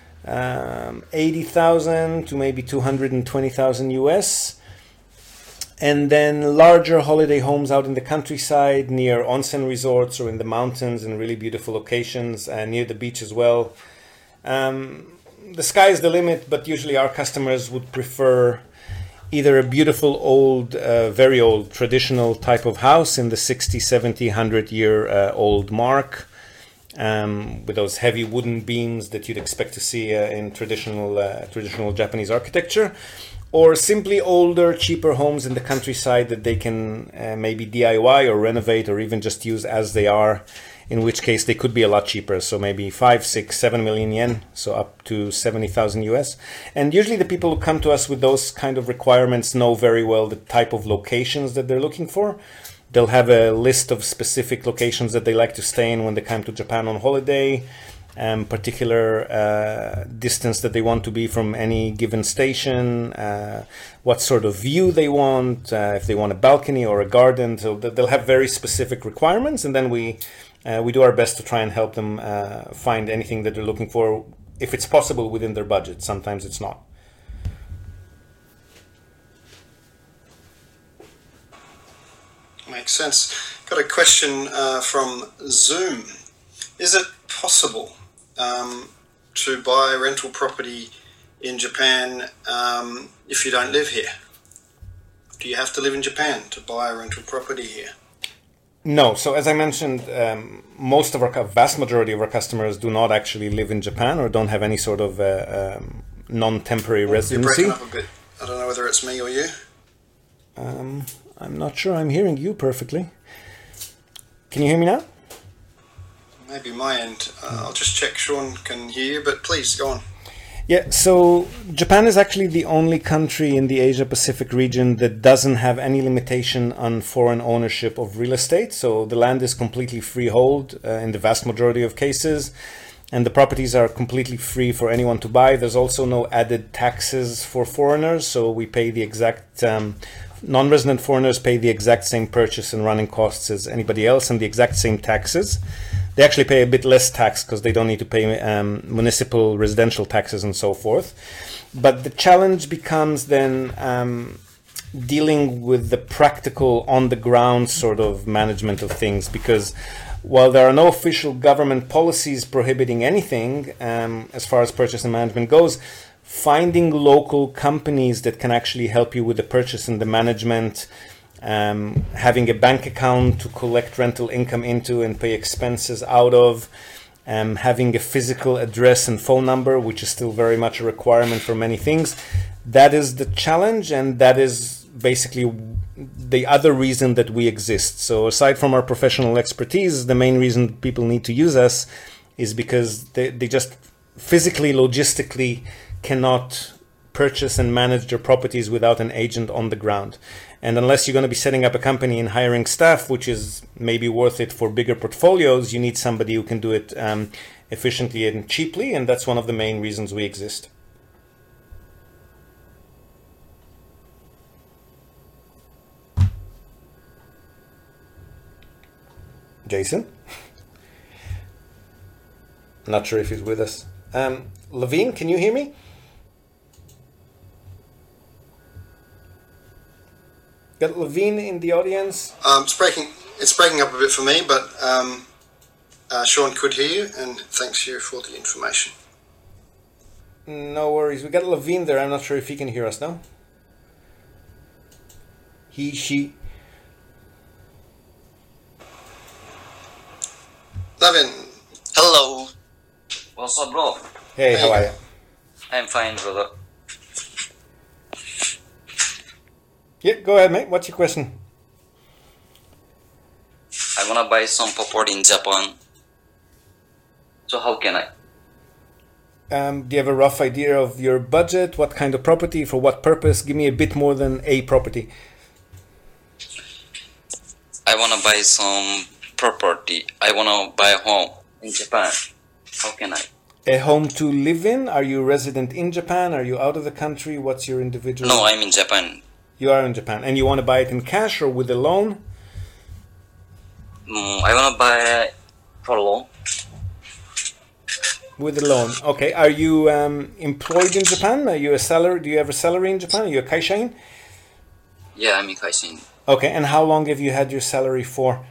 80,000 to maybe 220,000 US. And then larger holiday homes out in the countryside near onsen resorts or in the mountains in really beautiful locations and near the beach as well. The sky is the limit, but usually our customers would prefer either a beautiful old, very old traditional type of house in the 60, 70, 100-year old mark, with those heavy wooden beams that you'd expect to see in traditional Japanese architecture, or simply older, cheaper homes in the countryside that they can maybe DIY or renovate or even just use as they are, in which case they could be a lot cheaper. So maybe 5, 6, 7 million yen, so up to 70,000 US. And usually the people who come to us with those kind of requirements know very well the type of locations that they're looking for. They'll have a list of specific locations that they like to stay in when they come to Japan on holiday, particular distance that they want to be from any given station, what sort of view they want, if they want a balcony or a garden. So they'll have very specific requirements, and then we do our best to try and help them find anything that they're looking for, if it's possible within their budget. Sometimes it's not. Makes sense. Got a question from Zoom. Is it possible to buy rental property in Japan if you don't live here? Do you have to live in Japan to buy a rental property here? No. So as I mentioned, vast majority of our customers do not actually live in Japan or don't have any sort of non-temporary residency. You're breaking up a bit. I don't know whether it's me or you. I'm not sure I'm hearing you perfectly. Can you hear me now? Maybe my end. I'll just check Sean can hear you, but please go on. Yeah, so Japan is actually the only country in the Asia Pacific region that doesn't have any limitation on foreign ownership of real estate. So the land is completely freehold in the vast majority of cases, and the properties are completely free for anyone to buy. There's also no added taxes for foreigners, so we pay the exact non-resident foreigners pay the exact same purchase and running costs as anybody else, and the exact same taxes. They actually pay a bit less tax because they don't need to pay municipal residential taxes and so forth. But the challenge becomes then dealing with the practical, on-the-ground sort of management of things, because while there are no official government policies prohibiting anything as far as purchase and management goes, finding local companies that can actually help you with the purchase and the management, having a bank account to collect rental income into and pay expenses out of, having a physical address and phone number, which is still very much a requirement for many things. That is the challenge, and that is basically the other reason that we exist. So aside from our professional expertise, the main reason people need to use us is because they just physically, logistically cannot purchase and manage their properties without an agent on the ground. And unless you're going to be setting up a company and hiring staff, which is maybe worth it for bigger portfolios, you need somebody who can do it efficiently and cheaply, and that's one of the main reasons we exist. Jason? Not sure if he's with us. Levine, can you hear me? Got Levine in the audience? It's breaking up a bit for me, but Sean could hear you, and thanks you for the information. No worries. We got Levine there. I'm not sure if he can hear us now. He, she. Levin. Hello. What's up, bro? Hey, how are you? I'm fine, brother. Yeah, go ahead, mate. What's your question? I wanna buy some property in Japan. So how can I? Do you have a rough idea of your budget? What kind of property? For what purpose? Give me a bit more than a property. I wanna buy some property. I wanna buy a home in Japan. How can I? A home to live in? Are you resident in Japan? Are you out of the country? What's your individual? No, I'm in Japan. You are in Japan. And you want to buy it in cash or with a loan? I wanna buy for a loan. With a loan. Okay. Are you employed in Japan? Are you a salary? Do you have a salary in Japan? Are you a kaishain? Yeah, I'm in Kaishin. Okay. And how long have you had your salary for?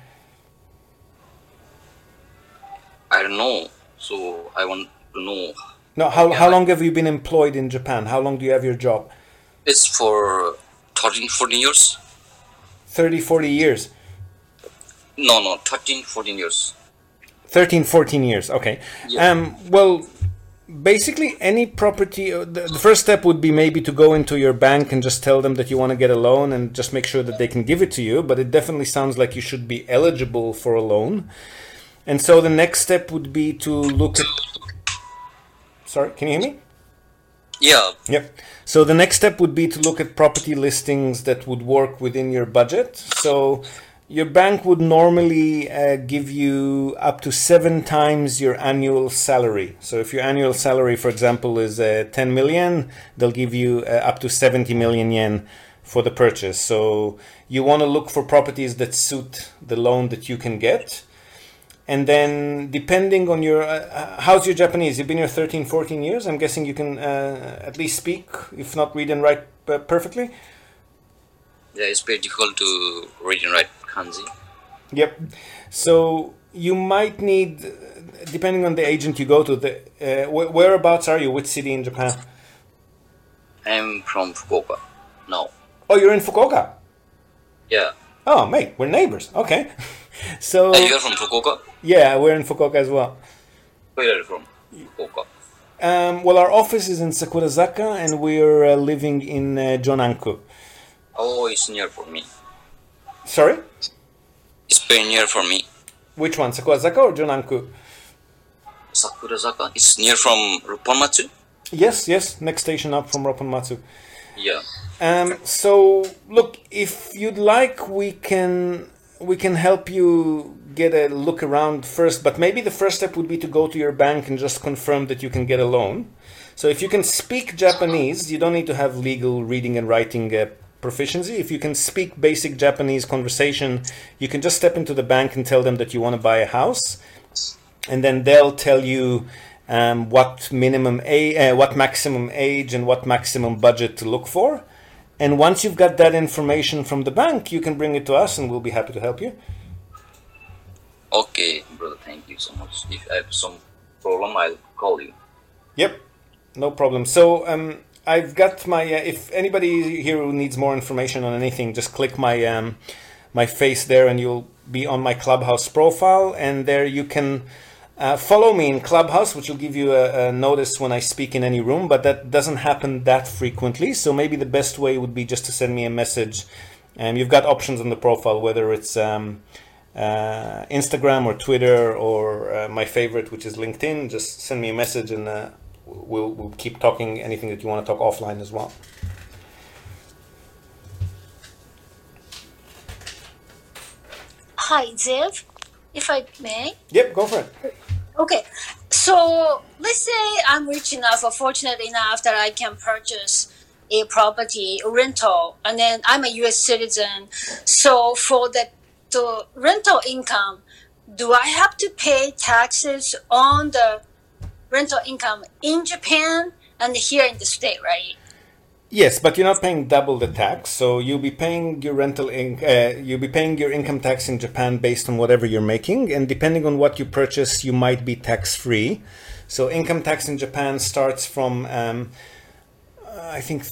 I don't know. So I want to know. No. How long have you been employed in Japan? How long do you have your job? It's for 13, 14 years. 30, 40 years. No, 13, 14 years. 13, 14 years. Okay. Yeah. Well, basically any property, the first step would be maybe to go into your bank and just tell them that you want to get a loan and just make sure that they can give it to you. But it definitely sounds like you should be eligible for a loan. And so the next step would be to look at... Sorry, can you hear me? Yeah. Yep. So the next step would be to look at property listings that would work within your budget. So your bank would normally give you up to 7 times your annual salary. So if your annual salary, for example, is 10 million, they'll give you up to 70 million yen for the purchase. So you want to look for properties that suit the loan that you can get. And then depending on your, how's your Japanese? You've been here 13, 14 years. I'm guessing you can at least speak, if not read and write perfectly. Yeah, it's very difficult to read and write kanji. Yep. So you might need, depending on the agent you go to, whereabouts are you? Which city in Japan? I'm from Fukuoka. No. Oh, you're in Fukuoka? Yeah. Oh, mate, we're neighbors. Okay. So. You're from Fukuoka? Yeah, we're in Fukuoka as well. Where are you from? Fukuoka. Well, our office is in Sakurazaka, and we're living in Jonanku. Oh, it's near for me. Sorry? It's very near for me. Which one, Sakurazaka or Jonanku? Sakurazaka. It's near from Ropponmatsu. Yes, next station up from Ropponmatsu. Yeah. So look, if you'd like, we can help you get a look around first, but maybe the first step would be to go to your bank and just confirm that you can get a loan. So if you can speak Japanese, you don't need to have legal reading and writing proficiency. If you can speak basic Japanese conversation, you can just step into the bank and tell them that you want to buy a house, and then they'll tell you what maximum age and what maximum budget to look for. And once you've got that information from the bank, you can bring it to us and we'll be happy to help you. Okay, brother, thank you so much. If I have some problem, I'll call you. Yep, no problem. So I've got my, if anybody here who needs more information on anything, just click my my face there and you'll be on my Clubhouse profile, and there you can follow me in Clubhouse, which will give you a notice when I speak in any room, but that doesn't happen that frequently. So maybe the best way would be just to send me a message. You've got options on the profile, whether it's Instagram or Twitter or my favorite, which is LinkedIn. Just send me a message and we'll keep talking anything that you want to talk offline as well. Hi, Zev, if I may. Yep, go for it. Okay, so let's say I'm rich enough or fortunate enough that I can purchase a property, a rental, and then I'm a U.S. citizen. So for the rental income, do I have to pay taxes on the rental income in Japan and here in the state, right? Yes, but you're not paying double the tax. So you'll be paying your you'll be paying your income tax in Japan based on whatever you're making, and depending on what you purchase, you might be tax-free. So income tax in Japan starts from I think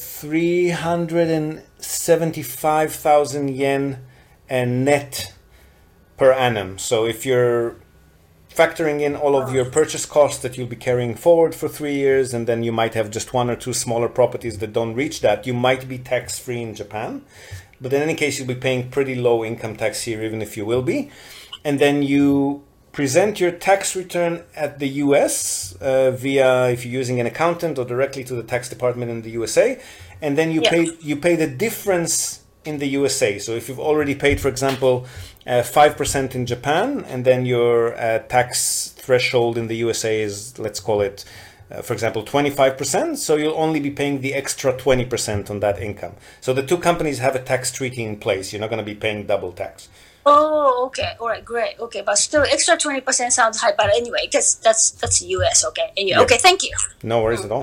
375,000 yen and net per annum. So if you're factoring in all of your purchase costs that you'll be carrying forward for 3 years, and then you might have just one or two smaller properties that don't reach that, you might be tax-free in Japan. But in any case, you'll be paying pretty low income tax here, even if you will be. And then you present your tax return at the US via, if you're using an accountant, or directly to the tax department in the USA. And then you pay the difference in the USA. So if you've already paid, for example, 5% in Japan, and then your tax threshold in the USA is, let's call it, for example, 25%. So you'll only be paying the extra 20% on that income. So the two companies have a tax treaty in place. You're not going to be paying double tax. Oh, okay. All right, great. Okay, but still, extra 20% sounds high. But anyway, because that's US. Okay. Anyway, Yeah. okay. Thank you. No worries at all.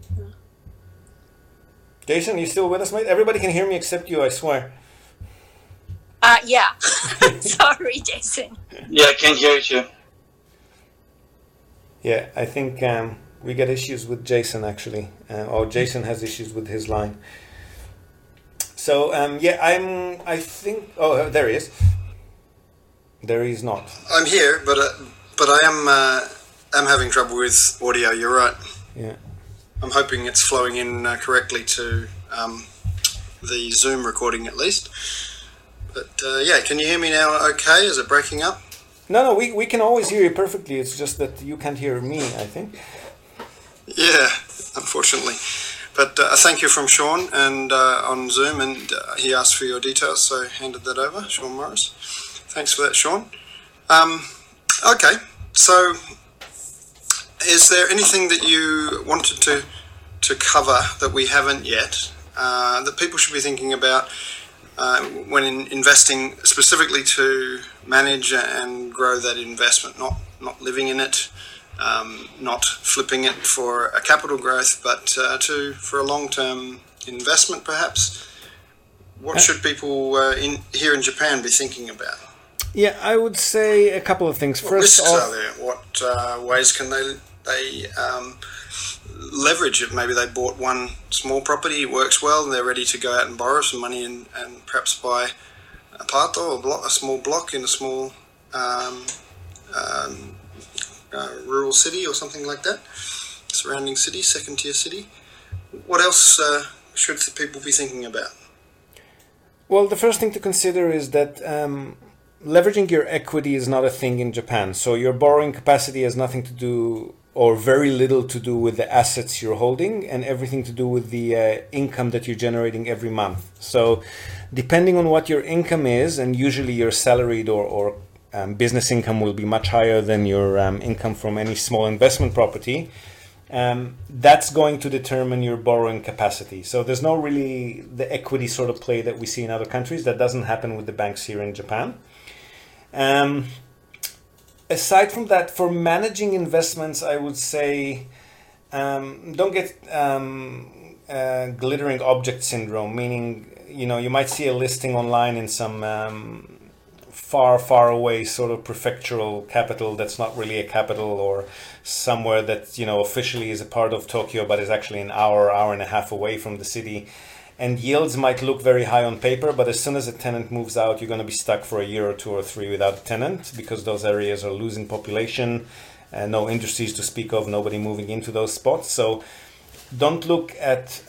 Jason, you still with us, mate? Everybody can hear me except you, I swear. Yeah. Sorry, Jason. Yeah, I can hear you. Yeah, I think we got issues with Jason, actually. Or Jason has issues with his line. So, I think... Oh, there he is. There he's not. I'm here, but I am having trouble with audio. You're right. Yeah. I'm hoping it's flowing in correctly to the Zoom recording at least. But can you hear me now okay? Is it breaking up? No, we can always hear you perfectly. It's just that you can't hear me, I think. Yeah, unfortunately. But thank you from Sean and on Zoom, and he asked for your details, so I handed that over, Sean Morris. Thanks for that, Sean. Okay, so is there anything that you wanted to cover that we haven't yet, that people should be thinking about when investing, specifically to manage and grow that investment, not living in it, not flipping it for a capital growth, but for a long-term investment, perhaps? What should people here in Japan be thinking about? Yeah, I would say a couple of things. What risks are there? What ways can they leverage it? Maybe they bought one small property, it works well, and they're ready to go out and borrow some money and perhaps buy a part or a small block in a small rural city or something like that, surrounding city, second-tier city. What else should people be thinking about? Well, the first thing to consider is that leveraging your equity is not a thing in Japan. So your borrowing capacity has nothing to do, or very little to do, with the assets you're holding, and everything to do with the income that you're generating every month. So depending on what your income is, and usually your salaried or business income will be much higher than your income from any small investment property, that's going to determine your borrowing capacity. So there's no really the equity sort of play that we see in other countries. That doesn't happen with the banks here in Japan. Aside from that, for managing investments, I would say don't get glittering object syndrome, meaning, you might see a listing online in some far away sort of prefectural capital that's not really a capital, or somewhere that, officially is a part of Tokyo, but is actually an hour and a half away from the city. And yields might look very high on paper, but as soon as a tenant moves out, you're going to be stuck for a year or 2 or 3 without a tenant, because those areas are losing population, and no industries to speak of, nobody moving into those spots. So don't look at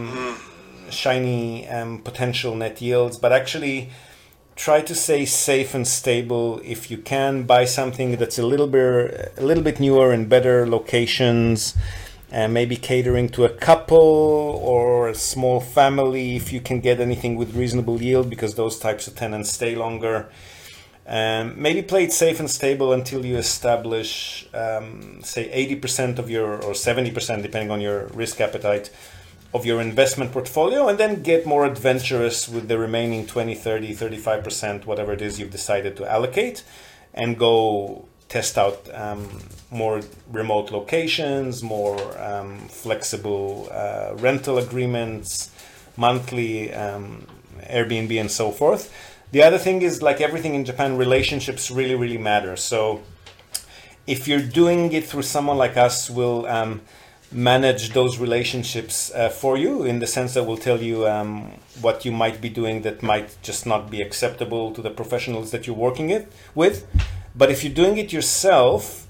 shiny potential net yields, but actually try to stay safe and stable. If you can, buy something that's a little bit newer in better locations, and maybe catering to a couple or a small family if you can get anything with reasonable yield, because those types of tenants stay longer. Maybe play it safe and stable until you establish, say, 80% of your, or 70%, depending on your risk appetite, of your investment portfolio, and then get more adventurous with the remaining 20, 30, 35%, whatever it is you've decided to allocate, and go test out more remote locations, more flexible rental agreements, monthly Airbnb, and so forth. The other thing is, like everything in Japan, relationships really matter. So if you're doing it through someone like us, we'll manage those relationships for you, in the sense that we'll tell you what you might be doing that might just not be acceptable to the professionals that you're working with. But if you're doing it yourself,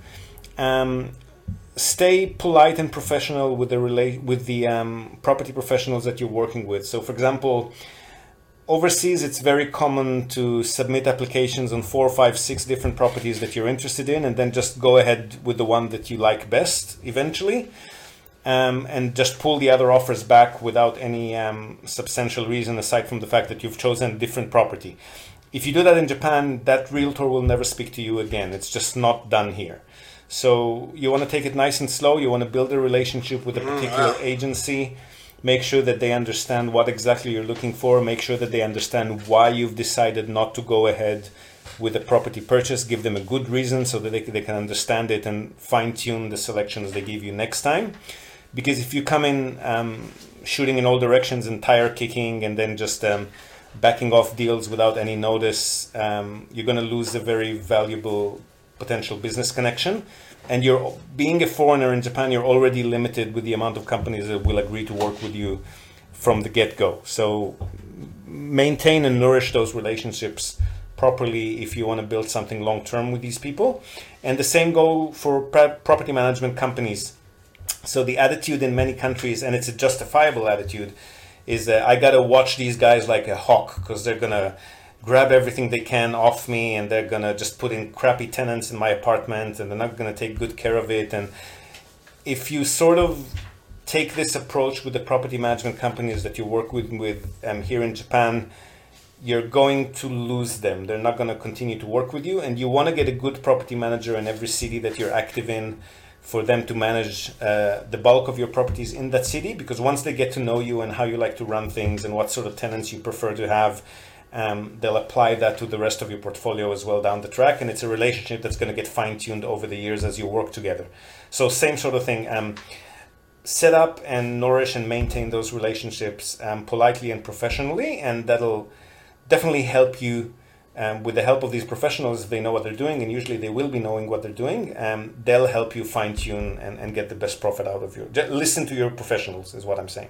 stay polite and professional with the property professionals that you're working with. So, for example, overseas, it's very common to submit applications on 4, 5, 6 different properties that you're interested in, and then just go ahead with the one that you like best eventually, and just pull the other offers back without any substantial reason aside from the fact that you've chosen a different property. If you do that in Japan, that realtor will never speak to you again. It's just not done here. So you want to take it nice and slow. You want to build a relationship with a particular agency. Make sure that they understand what exactly you're looking for. Make sure that they understand why you've decided not to go ahead with a property purchase. Give them a good reason so that they can understand it and fine-tune the selections they give you next time. Because if you come in shooting in all directions and tire kicking, and then just backing off deals without any notice, you're going to lose a very valuable potential business connection. And you're being a foreigner in Japan, you're already limited with the amount of companies that will agree to work with you from the get-go. So maintain and nourish those relationships properly if you want to build something long-term with these people. And the same go for property management companies. So the attitude in many countries, and it's a justifiable attitude, is that I got to watch these guys like a hawk, because they're going to grab everything they can off me, and they're going to just put in crappy tenants in my apartment, and they're not going to take good care of it. And if you sort of take this approach with the property management companies that you work with here in Japan, you're going to lose them. They're not going to continue to work with you, and you want to get a good property manager in every city that you're active in, for them to manage the bulk of your properties in that city, because once they get to know you and how you like to run things and what sort of tenants you prefer to have, they'll apply that to the rest of your portfolio as well down the track, and it's a relationship that's going to get fine-tuned over the years as you work together. So same sort of thing. Set up and nourish and maintain those relationships politely and professionally, and that'll definitely help you. With the help of these professionals, if they know what they're doing, and usually they will be knowing what they're doing, they'll help you fine-tune and get the best profit out of you. Listen to your professionals is what I'm saying.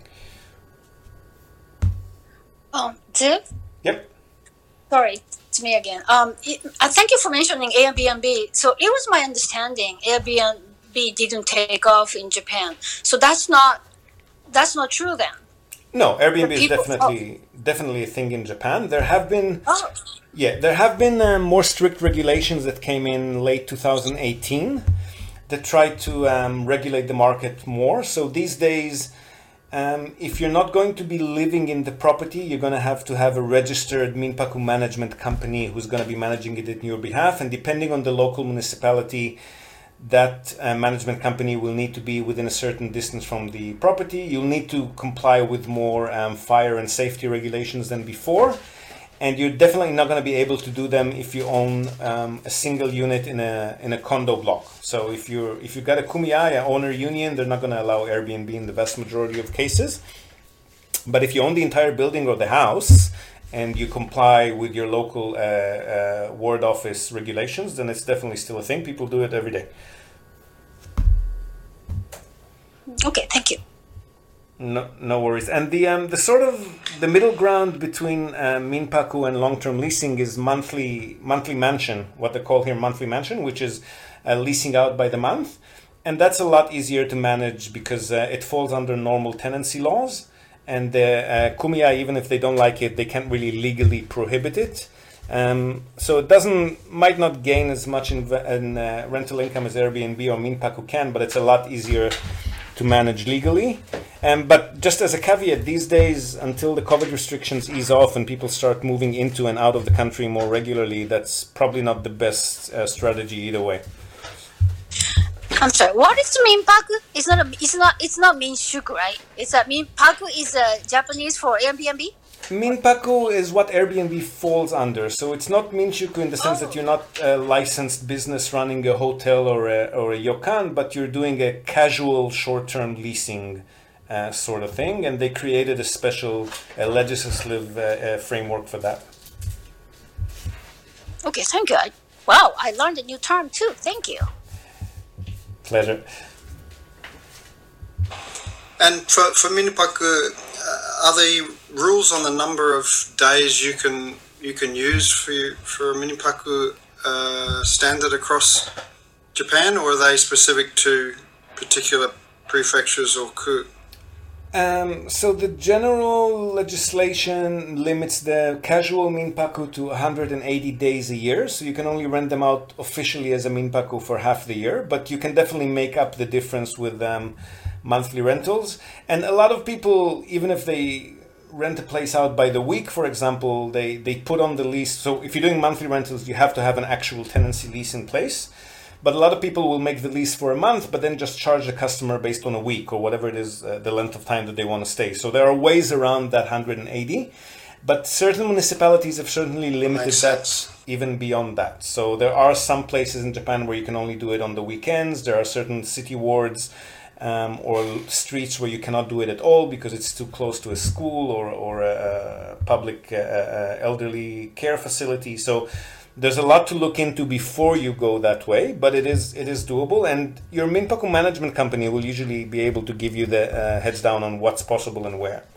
Tim? Yep. Sorry, it's me again. Thank you for mentioning Airbnb. So it was my understanding Airbnb didn't take off in Japan. So that's not true then. No, Airbnb is definitely a thing in Japan. There have been Yeah, there have been more strict regulations that came in late 2018 that try to regulate the market more. So these days, if you're not going to be living in the property, you're going to have a registered Minpaku management company who's going to be managing it on your behalf. And depending on the local municipality, that management company will need to be within a certain distance from the property. You'll need to comply with more fire and safety regulations than before. And you're definitely not going to be able to do them if you own a single unit in a condo block. So if you've got a kumiya, an owner union, they're not going to allow Airbnb in the vast majority of cases. But if you own the entire building or the house and you comply with your local ward office regulations, then it's definitely still a thing. People do it every day. Okay, thank you. No worries. And the sort of the middle ground between Minpaku and long-term leasing is monthly mansion, what they call here monthly mansion, which is leasing out by the month. And that's a lot easier to manage because it falls under normal tenancy laws. And the kumiya, even if they don't like it, they can't really legally prohibit it. So it might not gain as much in rental income as Airbnb or Minpaku can, but it's a lot easier to manage legally. But just as a caveat, these days, until the COVID restrictions ease off and people start moving into and out of the country more regularly, that's probably not the best strategy either way. I'm sorry. What is Minpaku? It's not Minshuku, right? It's a Minpaku is Japanese for Airbnb. Minpaku is what Airbnb falls under. So it's not Minshuku in the sense that you're not a licensed business running a hotel or a ryokan, but you're doing a casual short-term leasing sort of thing. And they created a special legislative framework for that. Okay, thank you. Wow, I learned a new term too. Thank you. Pleasure. And for Minpaku, are there rules on the number of days you can use for a Minpaku standard across Japan, or are they specific to particular prefectures or ku? So the general legislation limits the casual Minpaku to 180 days a year. So you can only rent them out officially as a Minpaku for half the year, but you can definitely make up the difference with monthly rentals. And a lot of people, even if they rent a place out by the week, for example, they put on the lease. So if you're doing monthly rentals, you have to have an actual tenancy lease in place. But a lot of people will make the lease for a month, but then just charge the customer based on a week or whatever it is, the length of time that they want to stay. So there are ways around that 180, but certain municipalities have certainly limited that even beyond that. So there are some places in Japan where you can only do it on the weekends. There are certain city wards or streets where you cannot do it at all because it's too close to a school or a public elderly care facility. So there's a lot to look into before you go that way, but it is doable. And your Minpaku management company will usually be able to give you the heads down on what's possible and where.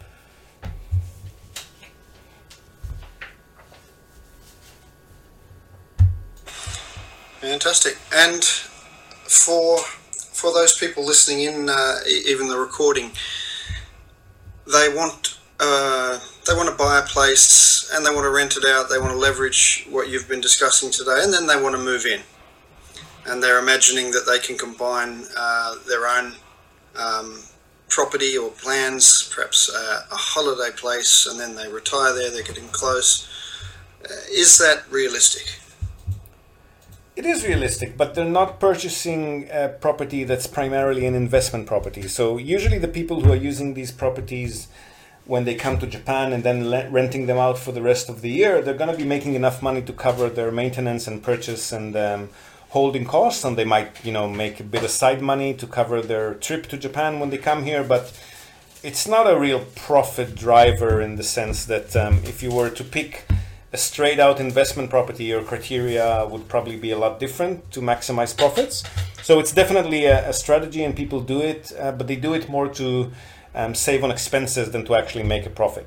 Fantastic. And for those people listening in, even the recording, they want to buy a place and they want to rent it out. They want to leverage what you've been discussing today, and then they want to move in. And they're imagining that they can combine their own property or plans, perhaps a holiday place, and then they retire there. They're getting close. Is that realistic? It is realistic, but they're not purchasing a property that's primarily an investment property. So usually the people who are using these properties when they come to Japan and then renting them out for the rest of the year, they're going to be making enough money to cover their maintenance and purchase and holding costs, and they might, make a bit of side money to cover their trip to Japan when they come here. But it's not a real profit driver in the sense that if you were to pick a straight out investment property, your criteria would probably be a lot different to maximize profits. So it's definitely a strategy, and people do it, but they do it more to save on expenses than to actually make a profit.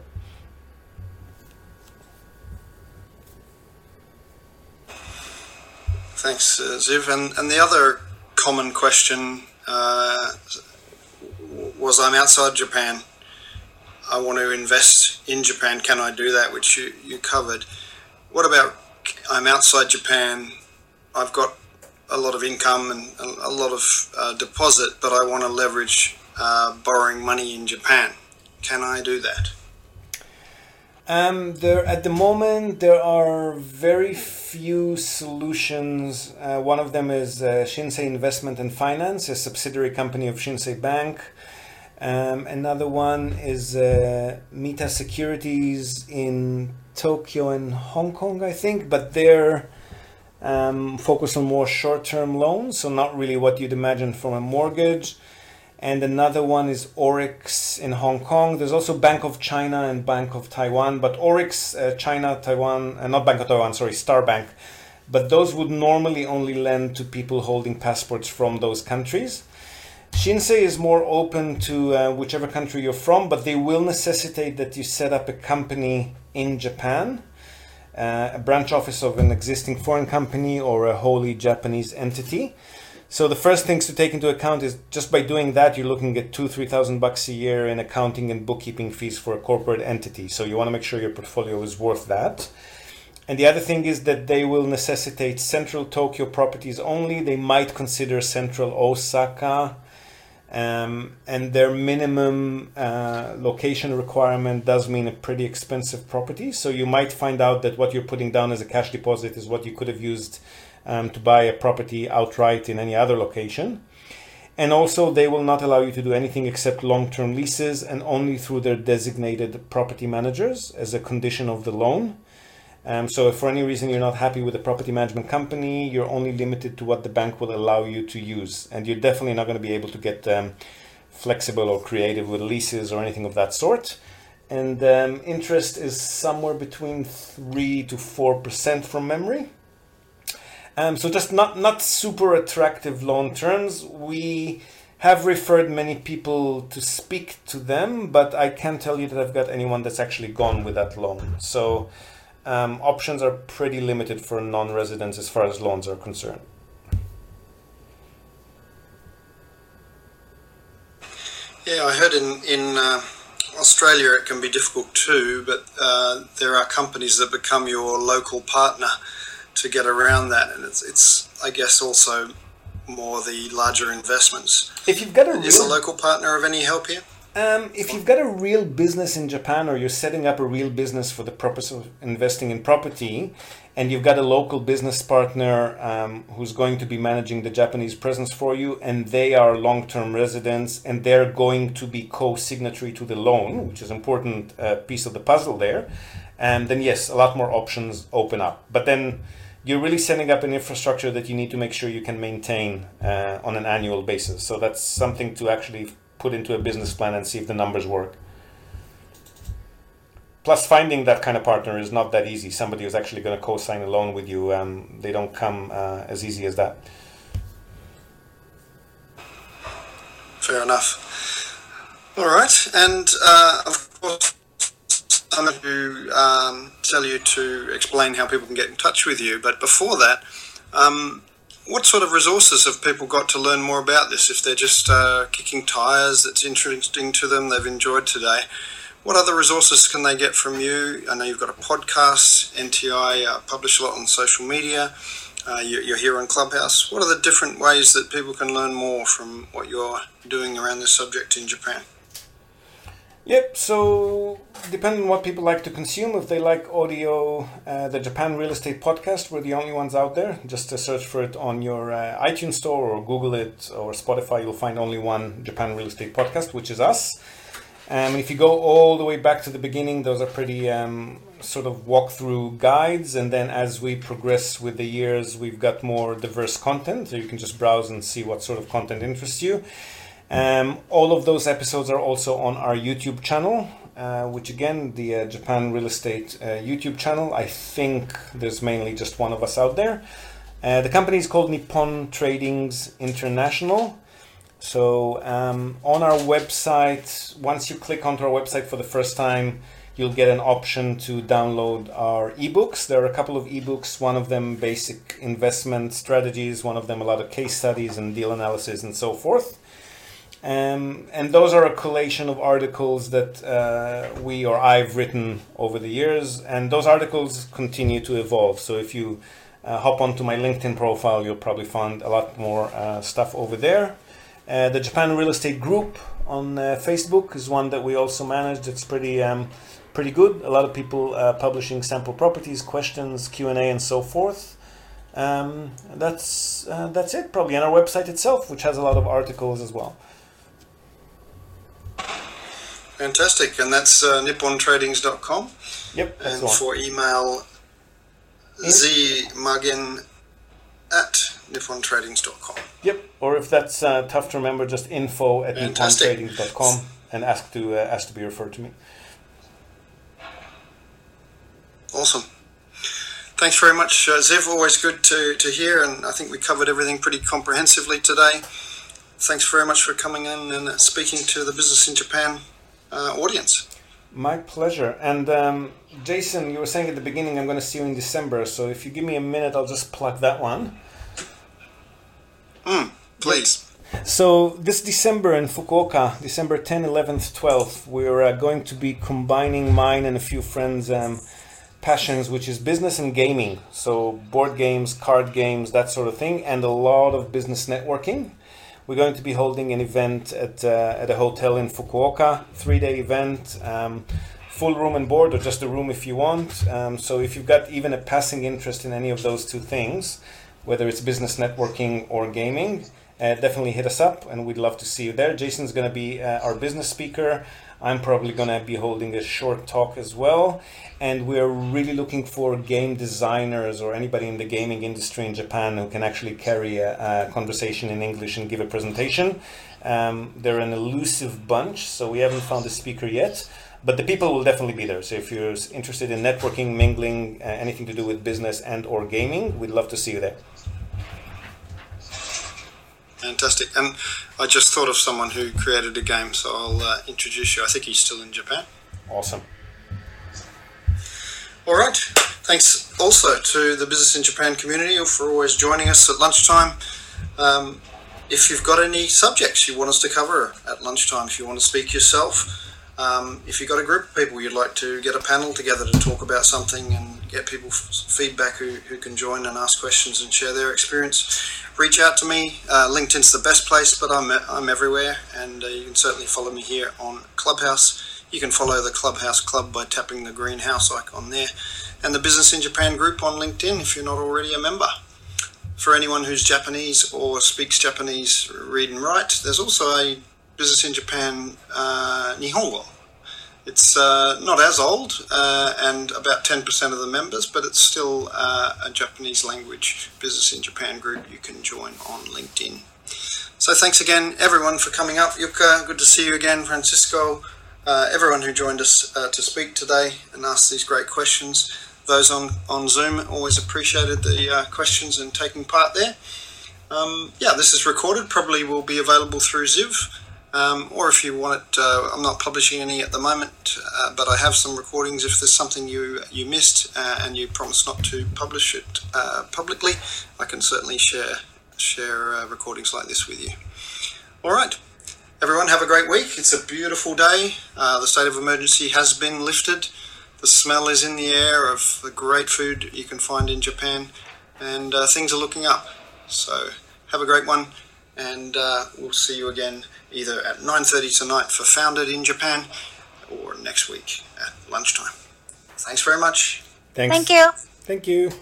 Thanks, Ziv. And the other common question was, I'm outside Japan. I want to invest in Japan. Can I do that? Which you covered. What about I'm outside Japan. I've got a lot of income and a lot of deposit, but I want to leverage borrowing money in Japan. Can I do that? At the moment, there are very few solutions. One of them is Shinsei Investment and Finance, a subsidiary company of Shinsei Bank. Another one is Mita Securities in Tokyo and Hong Kong, I think, but they're focused on more short-term loans, so not really what you'd imagine from a mortgage. And another one is Orix in Hong Kong. There's also Bank of China and Bank of Taiwan, but Orix, China, Taiwan, not Bank of Taiwan, sorry, Star Bank. But those would normally only lend to people holding passports from those countries. Shinsei is more open to whichever country you're from, but they will necessitate that you set up a company in Japan, a branch office of an existing foreign company or a wholly Japanese entity. So the first things to take into account is just by doing that, you're looking at $2,000-3,000 a year in accounting and bookkeeping fees for a corporate entity. So you want to make sure your portfolio is worth that. And the other thing is that they will necessitate central Tokyo properties only. They might consider central Osaka. And their minimum location requirement does mean a pretty expensive property. So you might find out that what you're putting down as a cash deposit is what you could have used to buy a property outright in any other location. And also they will not allow you to do anything except long-term leases and only through their designated property managers as a condition of the loan. So if for any reason you're not happy with the property management company, you're only limited to what the bank will allow you to use. And you're definitely not going to be able to get flexible or creative with leases or anything of that sort. And interest is somewhere between 3 to 4% from memory. So just not super attractive loan terms. We have referred many people to speak to them, but I can't tell you that I've got anyone that's actually gone with that loan. So options are pretty limited for non-residents as far as loans are concerned. Yeah, I heard in Australia it can be difficult too, but there are companies that become your local partner to get around that, and it's I guess also more the larger investments. If you've got Is a local partner of any help here? If you've got a real business in Japan, or you're setting up a real business for the purpose of investing in property, and you've got a local business partner who's going to be managing the Japanese presence for you, and they are long-term residents, and they're going to be co-signatory to the loan, which is an important piece of the puzzle there, then yes, a lot more options open up. But then you're really setting up an infrastructure that you need to make sure you can maintain on an annual basis. So that's something to actually put into a business plan and see if the numbers work. Plus, finding that kind of partner is not that easy. Somebody who's actually going to co-sign a loan with you, they don't come as easy as that. Fair enough. All right, and of course, I'm going to tell you to explain how people can get in touch with you. But before that, what sort of resources have people got to learn more about this? If they're just kicking tires, that's interesting to them, they've enjoyed today. What other resources can they get from you? I know you've got a podcast, NTI, publish a lot on social media. You're here on Clubhouse. What are the different ways that people can learn more from what you're doing around this subject in Japan? Yep, so depending on what people like to consume, if they like audio, the Japan Real Estate Podcast, we're the only ones out there. Just to search for it on your iTunes store or Google it or Spotify, you'll find only one Japan Real Estate Podcast, which is us. If you go all the way back to the beginning, those are pretty sort of walkthrough guides. And then as we progress with the years, we've got more diverse content. So you can just browse and see what sort of content interests you. All of those episodes are also on our YouTube channel, which again, the Japan Real Estate YouTube channel. I think there's mainly just one of us out there. The company is called Nippon Tradings International. So on our website, once you click onto our website for the first time, you'll get an option to download our ebooks. There are a couple of ebooks, one of them basic investment strategies, one of them a lot of case studies and deal analysis and so forth. And those are a collation of articles that I've written over the years, and those articles continue to evolve. So if you hop onto my LinkedIn profile, you'll probably find a lot more stuff over there. The Japan Real Estate Group on Facebook is one that we also manage. It's pretty good. A lot of people publishing sample properties, questions, Q&A, and so forth. That's it probably. And our website itself, which has a lot of articles as well. Fantastic. And that's nippontradings.com. Yep, that's and the one. for email, zmagen@nippontradings.com. Yep, or if that's tough to remember, just info@nippontradings.com and ask to be referred to me. Awesome. Thanks very much, Zev. Always good to hear, and I think we covered everything pretty comprehensively today. Thanks very much for coming in and speaking to the Business in Japan audience. My pleasure. And Jason, you were saying at the beginning, I'm going to see you in December. So if you give me a minute, I'll just plug that one. Please. So this December in Fukuoka, December 10, 11th, 12th, we're going to be combining mine and a few friends' passions, which is business and gaming. So board games, card games, that sort of thing, and a lot of business networking. We're going to be holding an event at a hotel in Fukuoka, 3-day event, full room and board, or just a room if you want. So if you've got even a passing interest in any of those two things, whether it's business networking or gaming, definitely hit us up, and we'd love to see you there. Jason's going to be our business speaker. I'm probably going to be holding a short talk as well. And we're really looking for game designers or anybody in the gaming industry in Japan who can actually carry a conversation in English and give a presentation. They're an elusive bunch, so we haven't found a speaker yet. But the people will definitely be there. So if you're interested in networking, mingling, anything to do with business and or gaming, we'd love to see you there. Fantastic. And I just thought of someone who created a game, so I'll introduce you. I think he's still in Japan. Awesome. All right. Thanks also to the Business in Japan community for always joining us at lunchtime. If you've got any subjects you want us to cover at lunchtime, if you want to speak yourself, if you've got a group of people you'd like to get a panel together to talk about something and get people feedback who can join and ask questions and share their experience, reach out to me. LinkedIn's the best place, but I'm everywhere, and you can certainly follow me here on Clubhouse. You can follow the Clubhouse Club by tapping the green house icon there, and the Business in Japan group on LinkedIn if you're not already a member. For anyone who's Japanese or speaks Japanese, read and write, there's also a Business in Japan Nihongo. It's not as old and about 10% of the members, but it's still a Japanese language Business in Japan group you can join on LinkedIn. So thanks again, everyone, for coming up. Yuka, good to see you again. Francisco, everyone who joined us to speak today and asked these great questions. Those on Zoom, always appreciated the questions and taking part there. This is recorded, probably will be available through Ziv. Or if you want it, I'm not publishing any at the moment, but I have some recordings. If there's something you missed and you promise not to publish it publicly, I can certainly share recordings like this with you. All right, everyone, have a great week. It's a beautiful day. The state of emergency has been lifted. The smell is in the air of the great food you can find in Japan, and things are looking up. So have a great one, and we'll see you again either at 9:30 tonight for Founded in Japan or next week at lunchtime. Thanks very much. Thanks. Thank you. Thank you.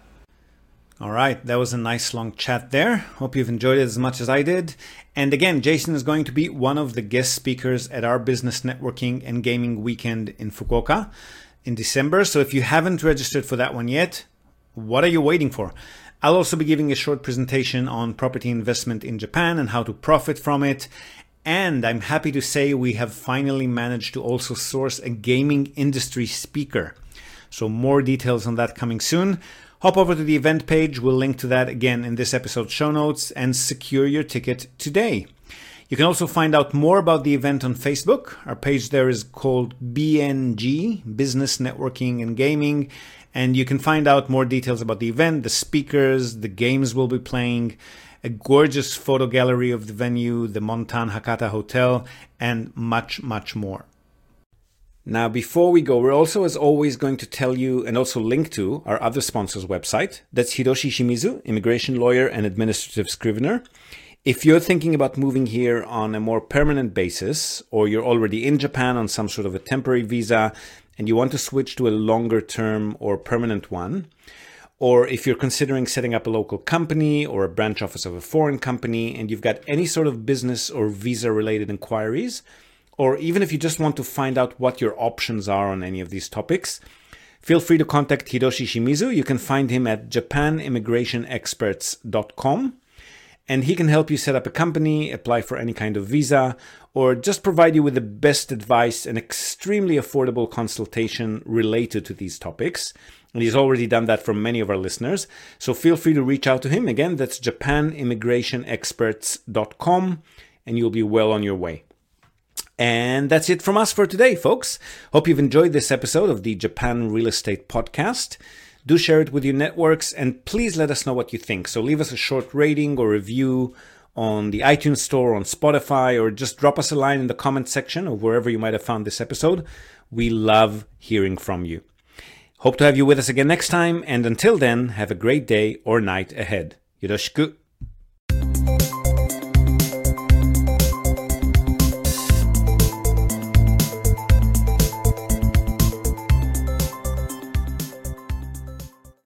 All right, that was a nice long chat there. Hope you've enjoyed it as much as I did. And again, Jason is going to be one of the guest speakers at our business networking and gaming weekend in Fukuoka in December. So if you haven't registered for that one yet, what are you waiting for? I'll also be giving a short presentation on property investment in Japan and how to profit from it. And I'm happy to say we have finally managed to also source a gaming industry speaker. So more details on that coming soon. Hop over to the event page. We'll link to that again in this episode's show notes and secure your ticket today. You can also find out more about the event on Facebook. Our page there is called BNG, Business Networking and Gaming. And you can find out more details about the event, the speakers, the games we'll be playing, a gorgeous photo gallery of the venue, the Montan Hakata Hotel, and much, much more. Now, before we go, we're also, as always, going to tell you and also link to our other sponsor's website. That's Hiroshi Shimizu, immigration lawyer and administrative scrivener. If you're thinking about moving here on a more permanent basis, or you're already in Japan on some sort of a temporary visa and you want to switch to a longer term or permanent one, or if you're considering setting up a local company or a branch office of a foreign company and you've got any sort of business or visa related inquiries, or even if you just want to find out what your options are on any of these topics, feel free to contact Hiroshi Shimizu. You can find him at japanimmigrationexperts.com, and he can help you set up a company, apply for any kind of visa, or just provide you with the best advice and extremely affordable consultation related to these topics. And he's already done that for many of our listeners. So feel free to reach out to him. Again, that's japanimmigrationexperts.com, and you'll be well on your way. And that's it from us for today, folks. Hope you've enjoyed this episode of the Japan Real Estate Podcast. Do share it with your networks, and please let us know what you think. So leave us a short rating or review on the iTunes Store, on Spotify, or just drop us a line in the comment section of wherever you might have found this episode. We love hearing from you. Hope to have you with us again next time, and until then, have a great day or night ahead. Yoroshiku.